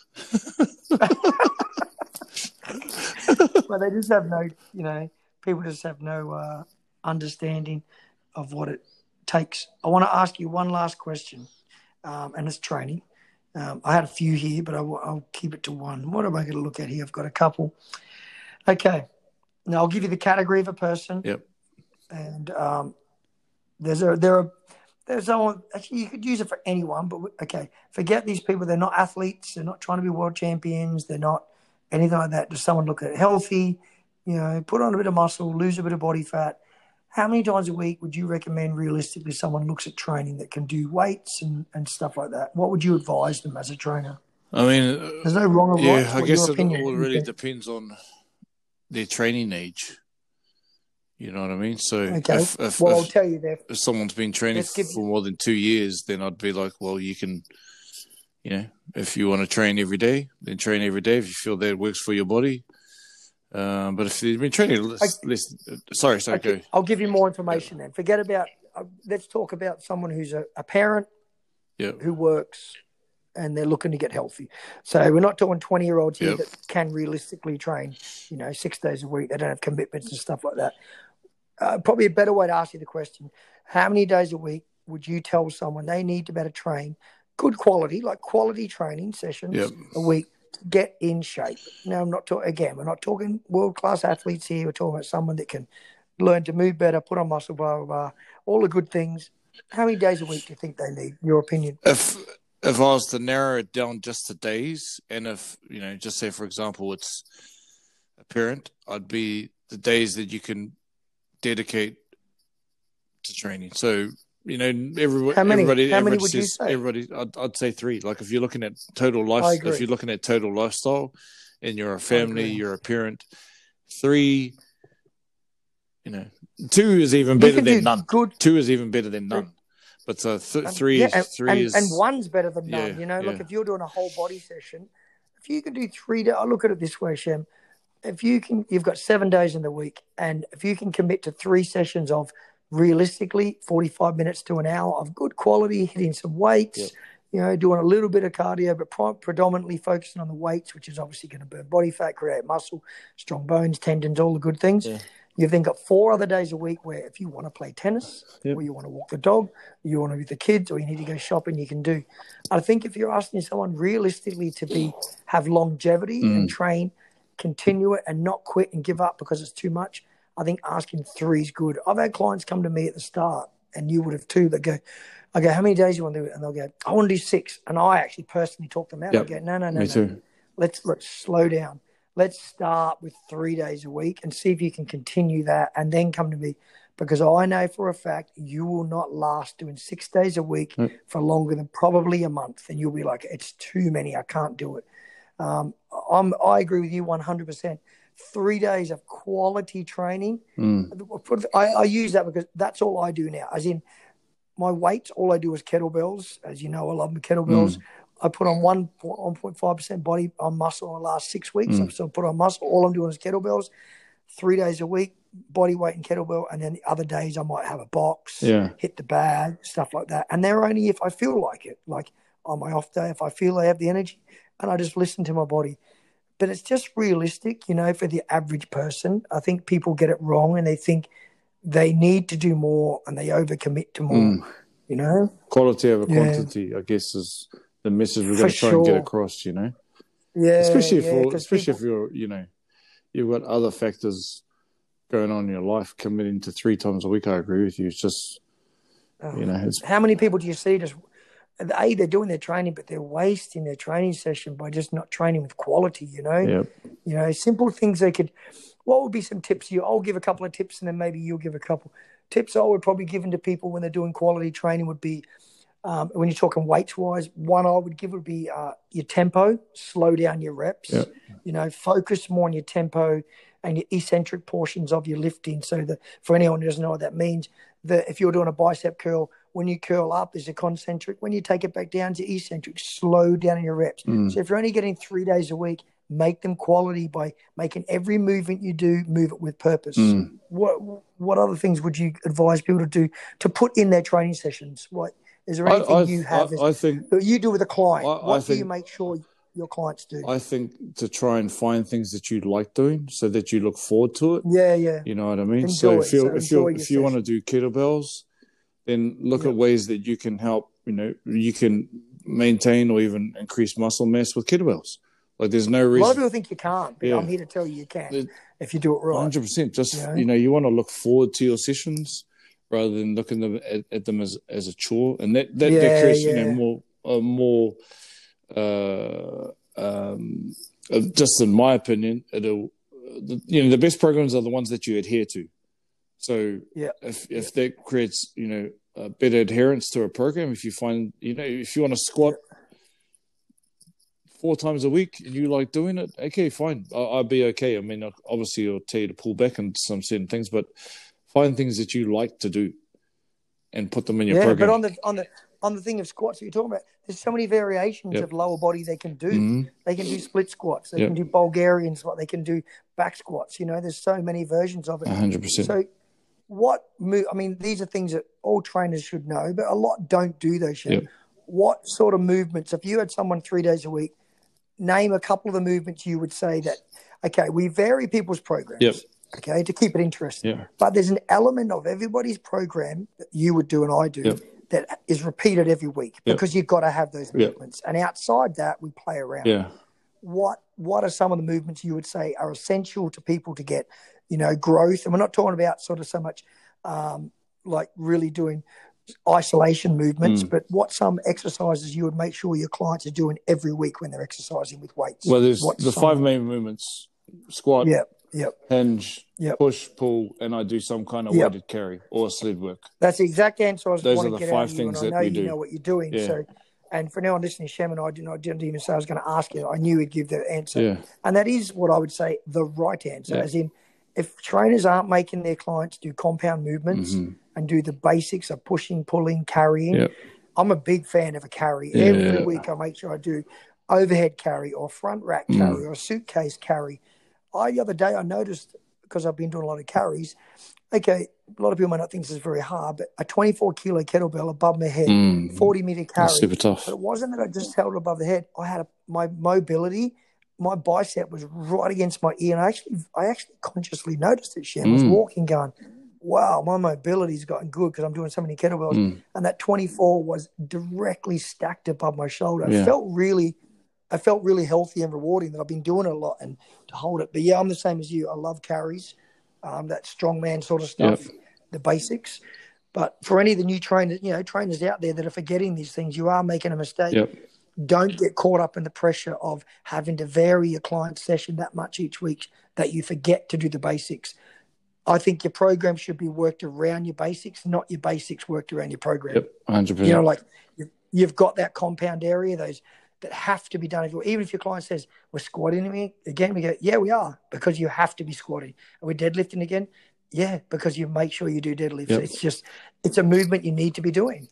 But they just have no, people just have no understanding of what it takes. I want to ask you one last question, and it's training. I had a few here, but I'll keep it to one. What am I going to look at here? I've got a couple. Okay. Now I'll give you the category of a person. Yep. And there's someone, actually you could use it for anyone, but okay, forget these people. They're not athletes. They're not trying to be world champions. They're not anything like that. Does someone look at healthy, put on a bit of muscle, lose a bit of body fat? How many times a week would you recommend realistically someone looks at training that can do weights and stuff like that? What would you advise them as a trainer? I mean, there's no wrong or right. Yeah, I guess it all really depends on their training age. You know what I mean? So I'll tell you that if someones been training for more than 2 years, then I'd be like, well, you can, if you want to train every day, then train every day if you feel that works for your body. But if you've been training sorry, go. I'll give you more information then. Forget about, let's talk about someone who's a parent who works and they're looking to get healthy. So we're not talking 20-year-olds here that can realistically train, 6 days a week. They don't have commitments and stuff like that. Probably a better way to ask you the question, how many days a week would you tell someone they need to better train, good quality, like quality training sessions a week, to get in shape? Now, we're not talking world-class athletes here. We're talking about someone that can learn to move better, put on muscle, blah, blah, blah, all the good things. How many days a week do you think they need, in your opinion? If I was to narrow it down just to days, and if, just say, for example, it's a parent, I'd be the days that you can dedicate to training. So, how many would you say? I'd say 3. Like if you're looking at total life, if you're looking at total lifestyle, and you're a family, you're a parent, 3, 2 is even better than none. 2 is even better than none. But 3 is, and 1's better than none. Look, if you're doing a whole body session, if you can do 3 days, I look at it this way, Shem. If you've got 7 days in the week, and if you can commit to 3 sessions of realistically 45 minutes to an hour of good quality, hitting some weights, doing a little bit of cardio, but predominantly focusing on the weights, which is obviously going to burn body fat, create muscle, strong bones, tendons, all the good things. Yeah. You've then got 4 other days a week where if you want to play tennis, or you want to walk the dog, you want to be with the kids, or you need to go shopping, you can do. I think if you're asking someone realistically to have longevity and train, continue it and not quit and give up because it's too much, I think asking 3 is good. I've had clients come to me at the start, and you would have too, that I go, how many days do you want to do it? And they'll go, I want to do 6. And I actually personally talk them out. I go, no. Me too. Let's slow down. Let's start with 3 days a week and see if you can continue that, and then come to me, because I know for a fact you will not last doing 6 days a week for longer than probably a month. And you'll be like, it's too many. I can't do it. I agree with you 100%. 3 days of quality training. I use that because that's all I do now. As in my weights, all I do is kettlebells. As you know, I love my kettlebells. I put on 1.5% body on muscle in the last 6 weeks. I've still put on muscle. All I'm doing is kettlebells. 3 days a week, body weight and kettlebell. And then the other days I might have a box, hit the bag, stuff like that. And they're only if I feel like it. Like on my off day, if I feel I have the energy, and I just listen to my body. But it's just realistic, for the average person. I think people get it wrong, and they think they need to do more, and they overcommit to more, Quality over quantity, I guess, is the message we're going to try and get across, Yeah. Especially if you're, you've got other factors going on in your life. Committing to 3 times a week, I agree with you. It's just, how many people do you see just... they're doing their training, but they're wasting their training session by just not training with quality, Simple things they could... What would be some tips? I'll give a couple of tips, and then maybe you'll give a couple. Tips I would probably give to people when they're doing quality training would be, when you're talking weights-wise, one I would give would be your tempo. Slow down your reps. Focus more on your tempo and your eccentric portions of your lifting. So that for anyone who doesn't know what that means, that if you're doing a bicep curl, when you curl up, there's a concentric. When you take it back down to eccentric, slow down your reps. So if you're only getting 3 days a week, make them quality by making every movement you do, move it with purpose. What other things would you advise people to do to put in their training sessions? What is there anything you have? I think you do with a client. What do you make sure your clients do? I think to try and find things that you like doing, so that you look forward to it. Yeah. You know what I mean? If you want to do kettlebells, then look at ways that you can help. You can maintain or even increase muscle mass with kettlebells. Like, there's no reason. A lot of people think you can't, but I'm here to tell you can if you do it right. 100%. Just you want to look forward to your sessions rather than looking at them as a chore, and that creates more. Just in my opinion, the best programs are the ones that you adhere to. So if that creates a better adherence to a program, if you find if you want to squat 4 times a week and you like doing it, okay, fine. I'll be okay. I mean, obviously I'll tell you to pull back on some certain things, but find things that you like to do and put them in your program. But on the thing of squats that you're talking about, there's so many variations of lower body they can do. Mm-hmm. They can do split squats. They can do Bulgarian squat. They can do back squats. You know, there's so many versions of it. 100%. So these are things that all trainers should know, but a lot don't do those shit. What sort of movements, if you had someone 3 days a week, name a couple of the movements you would say that, okay, we vary people's programs, okay, to keep it interesting. Yeah. But there's an element of everybody's program that you would do and I do that is repeated every week because you've got to have those movements. And outside that, we play around. Yeah. What are some of the movements you would say are essential to people to get, you know, growth? And we're not talking about sort of so much like really doing isolation movements, but what some exercises you would make sure your clients are doing every week when they're exercising with weights? Well, there's the 5 main movements: squat, hinge, push, pull, and I do some kind of weighted carry or sled work. That's the exact answer I was Those want are to the get 5 out of you, things and that I know we you do. know what you're doing. Yeah. So, and for anyone listening, Shem and I didn't even say I was going to ask you. I knew he'd give the answer, Yeah. and that is what I would say the right answer. As in, if trainers aren't making their clients do compound movements and do the basics of pushing, pulling, carrying, I'm a big fan of a carry. Every week I make sure I do overhead carry or front rack carry or suitcase carry. The other day I noticed, because I've been doing a lot of carries, okay, a lot of people might not think this is very hard, but a 24-kilo kettlebell above my head, 40-meter carry. That's super tough. But it wasn't that I just held it above the head. I had my mobility, my bicep was right against my ear, and I actually consciously noticed it, Shem. I was walking going, wow, my mobility's gotten good because I'm doing so many kettlebells. And that 24 was directly stacked above my shoulder. I felt really healthy and rewarding that I've been doing it a lot and to hold it. But yeah, I'm the same as you. I love carries, that strongman sort of stuff, the basics. But for any of the new trainers out there that are forgetting these things, you are making a mistake. Don't get caught up in the pressure of having to vary your client session that much each week that you forget to do the basics. I think your program should be worked around your basics, not your basics worked around your program. 100%. You know, like you've got that compound area, those that have to be done. Even if your client says, we're squatting again, we go, yeah, we are, because you have to be squatting. Are we deadlifting again? Yeah, because you make sure you do deadlifts. It's a movement you need to be doing.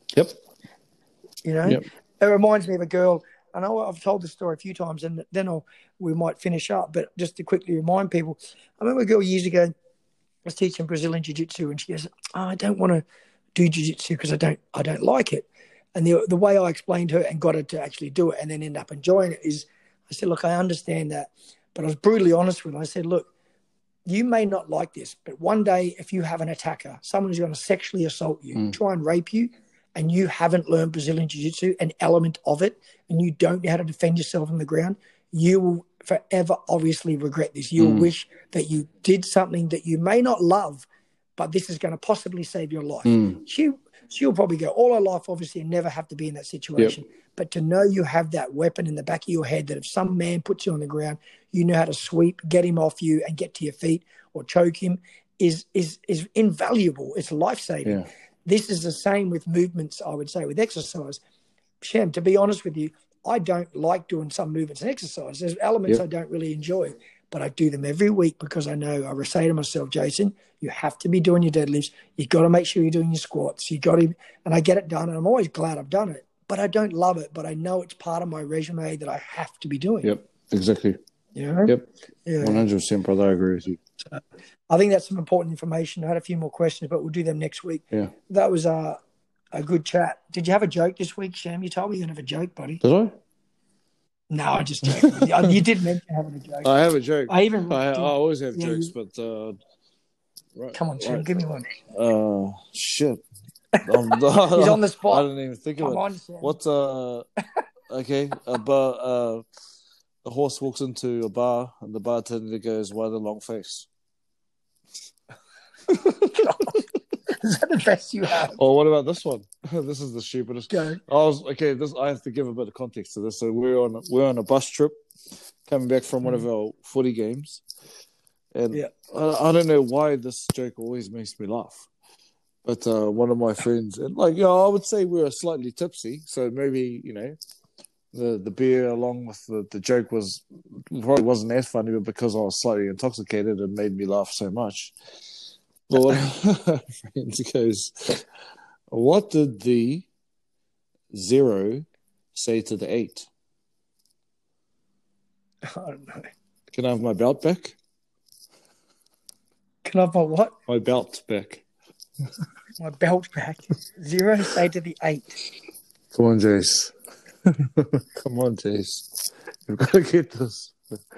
You know? It reminds me of a girl. I know I've told this story a few times, and then we might finish up. But just to quickly remind people, I remember a girl years ago, I was teaching Brazilian Jiu-Jitsu, and she goes, I don't want to do Jiu-Jitsu because I don't like it. And the way I explained to her and got her to actually do it and then end up enjoying it is, I said, look, I understand that. But I was brutally honest with her. I said, look, you may not like this, but one day if you have an attacker, someone who's going to sexually assault you, try and rape you, and you haven't learned Brazilian Jiu-Jitsu, an element of it, and you don't know how to defend yourself on the ground, you will forever obviously regret this. You'll wish that you did something that you may not love, but this is going to possibly save your life. She'll probably go all her life, obviously, and never have to be in that situation. But to know you have that weapon in the back of your head, that if some man puts you on the ground, you know how to sweep, get him off you and get to your feet or choke him is invaluable. It's life-saving. This is the same with movements, I would say, with exercise. Shem, to be honest with you, I don't like doing some movements and exercise. There's elements I don't really enjoy, but I do them every week because I know I say to myself, Jason, you have to be doing your deadlifts. You've got to make sure you're doing your squats. You got to, and I get it done, and I'm always glad I've done it. But I don't love it. But I know it's part of my resume that I have to be doing. Exactly. You know? 100%, brother. I agree with you. So, I think that's some important information. I had a few more questions, but we'll do them next week. That was a good chat. Did you have a joke this week, Sham? You told me you didn't have a joke, buddy. Did I? No, I just joking. You did mention having a joke. I have a joke. I always have jokes, but right. Come on, Sham, give me one. Shit. He's on the spot. I didn't even think of it. What's okay? A horse walks into a bar, and the bartender goes, "Why the long face?" Is that the best you have? Or what about this one? This is the stupidest. Go. I have to give a bit of context to this. So we're on a bus trip, coming back from one of our footy games, and I don't know why this joke always makes me laugh. But one of my friends, and I would say we were slightly tipsy, so maybe the beer along with the joke probably wasn't as funny, but because I was slightly intoxicated, it made me laugh so much. But one of my friends goes, "What did the 0 say to the 8? I don't know. Can I have my belt back? Can I have my what? My belt back. My belt back. 0 say to the 8. Come on, Jace. Come on, Jace. You've got to get this.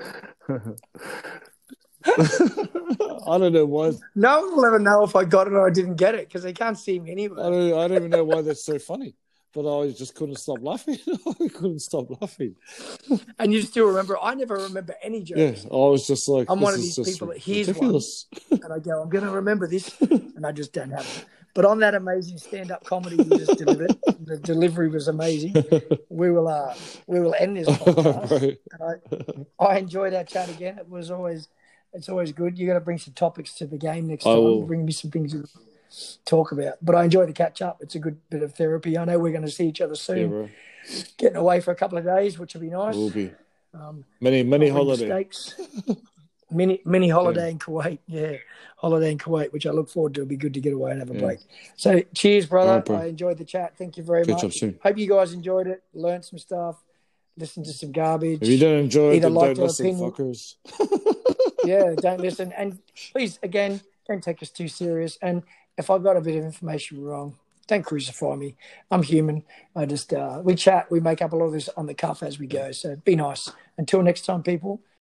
I don't know why. No one will ever know if I got it or I didn't get it because they can't see me anyway. I don't even know why that's so funny. But I just couldn't stop laughing. I couldn't stop laughing. And you still remember? I never remember any jokes. Yeah, I was just like, I'm one of these people that hears ridiculous. One, and I go, I'm going to remember this, and I just don't have it. But on that amazing stand-up comedy you just delivered, the delivery was amazing. We will end this podcast. And I enjoyed our chat again. It's always good. You got to bring some topics to the game next time. Bring me some things to talk about. But I enjoy the catch up. It's a good bit of therapy. I know we're going to see each other soon. Yeah, getting away for a couple of days, which will be nice. Will be. Many holidays. Mini holiday in Kuwait. Yeah, holiday in Kuwait, which I look forward to. It'll be good to get away and have a break. So cheers, brother. Right, bro. I enjoyed the chat. Thank you very much. Hope you guys enjoyed it. Learned some stuff. Listened to some garbage. If you don't enjoy it, then don't listen, fuckers. Yeah, don't listen. And please, again, don't take us too serious. And if I got a bit of information wrong, don't crucify me. I'm human. I just we chat, we make up a lot of this on the cuff as we go. So be nice. Until next time, people.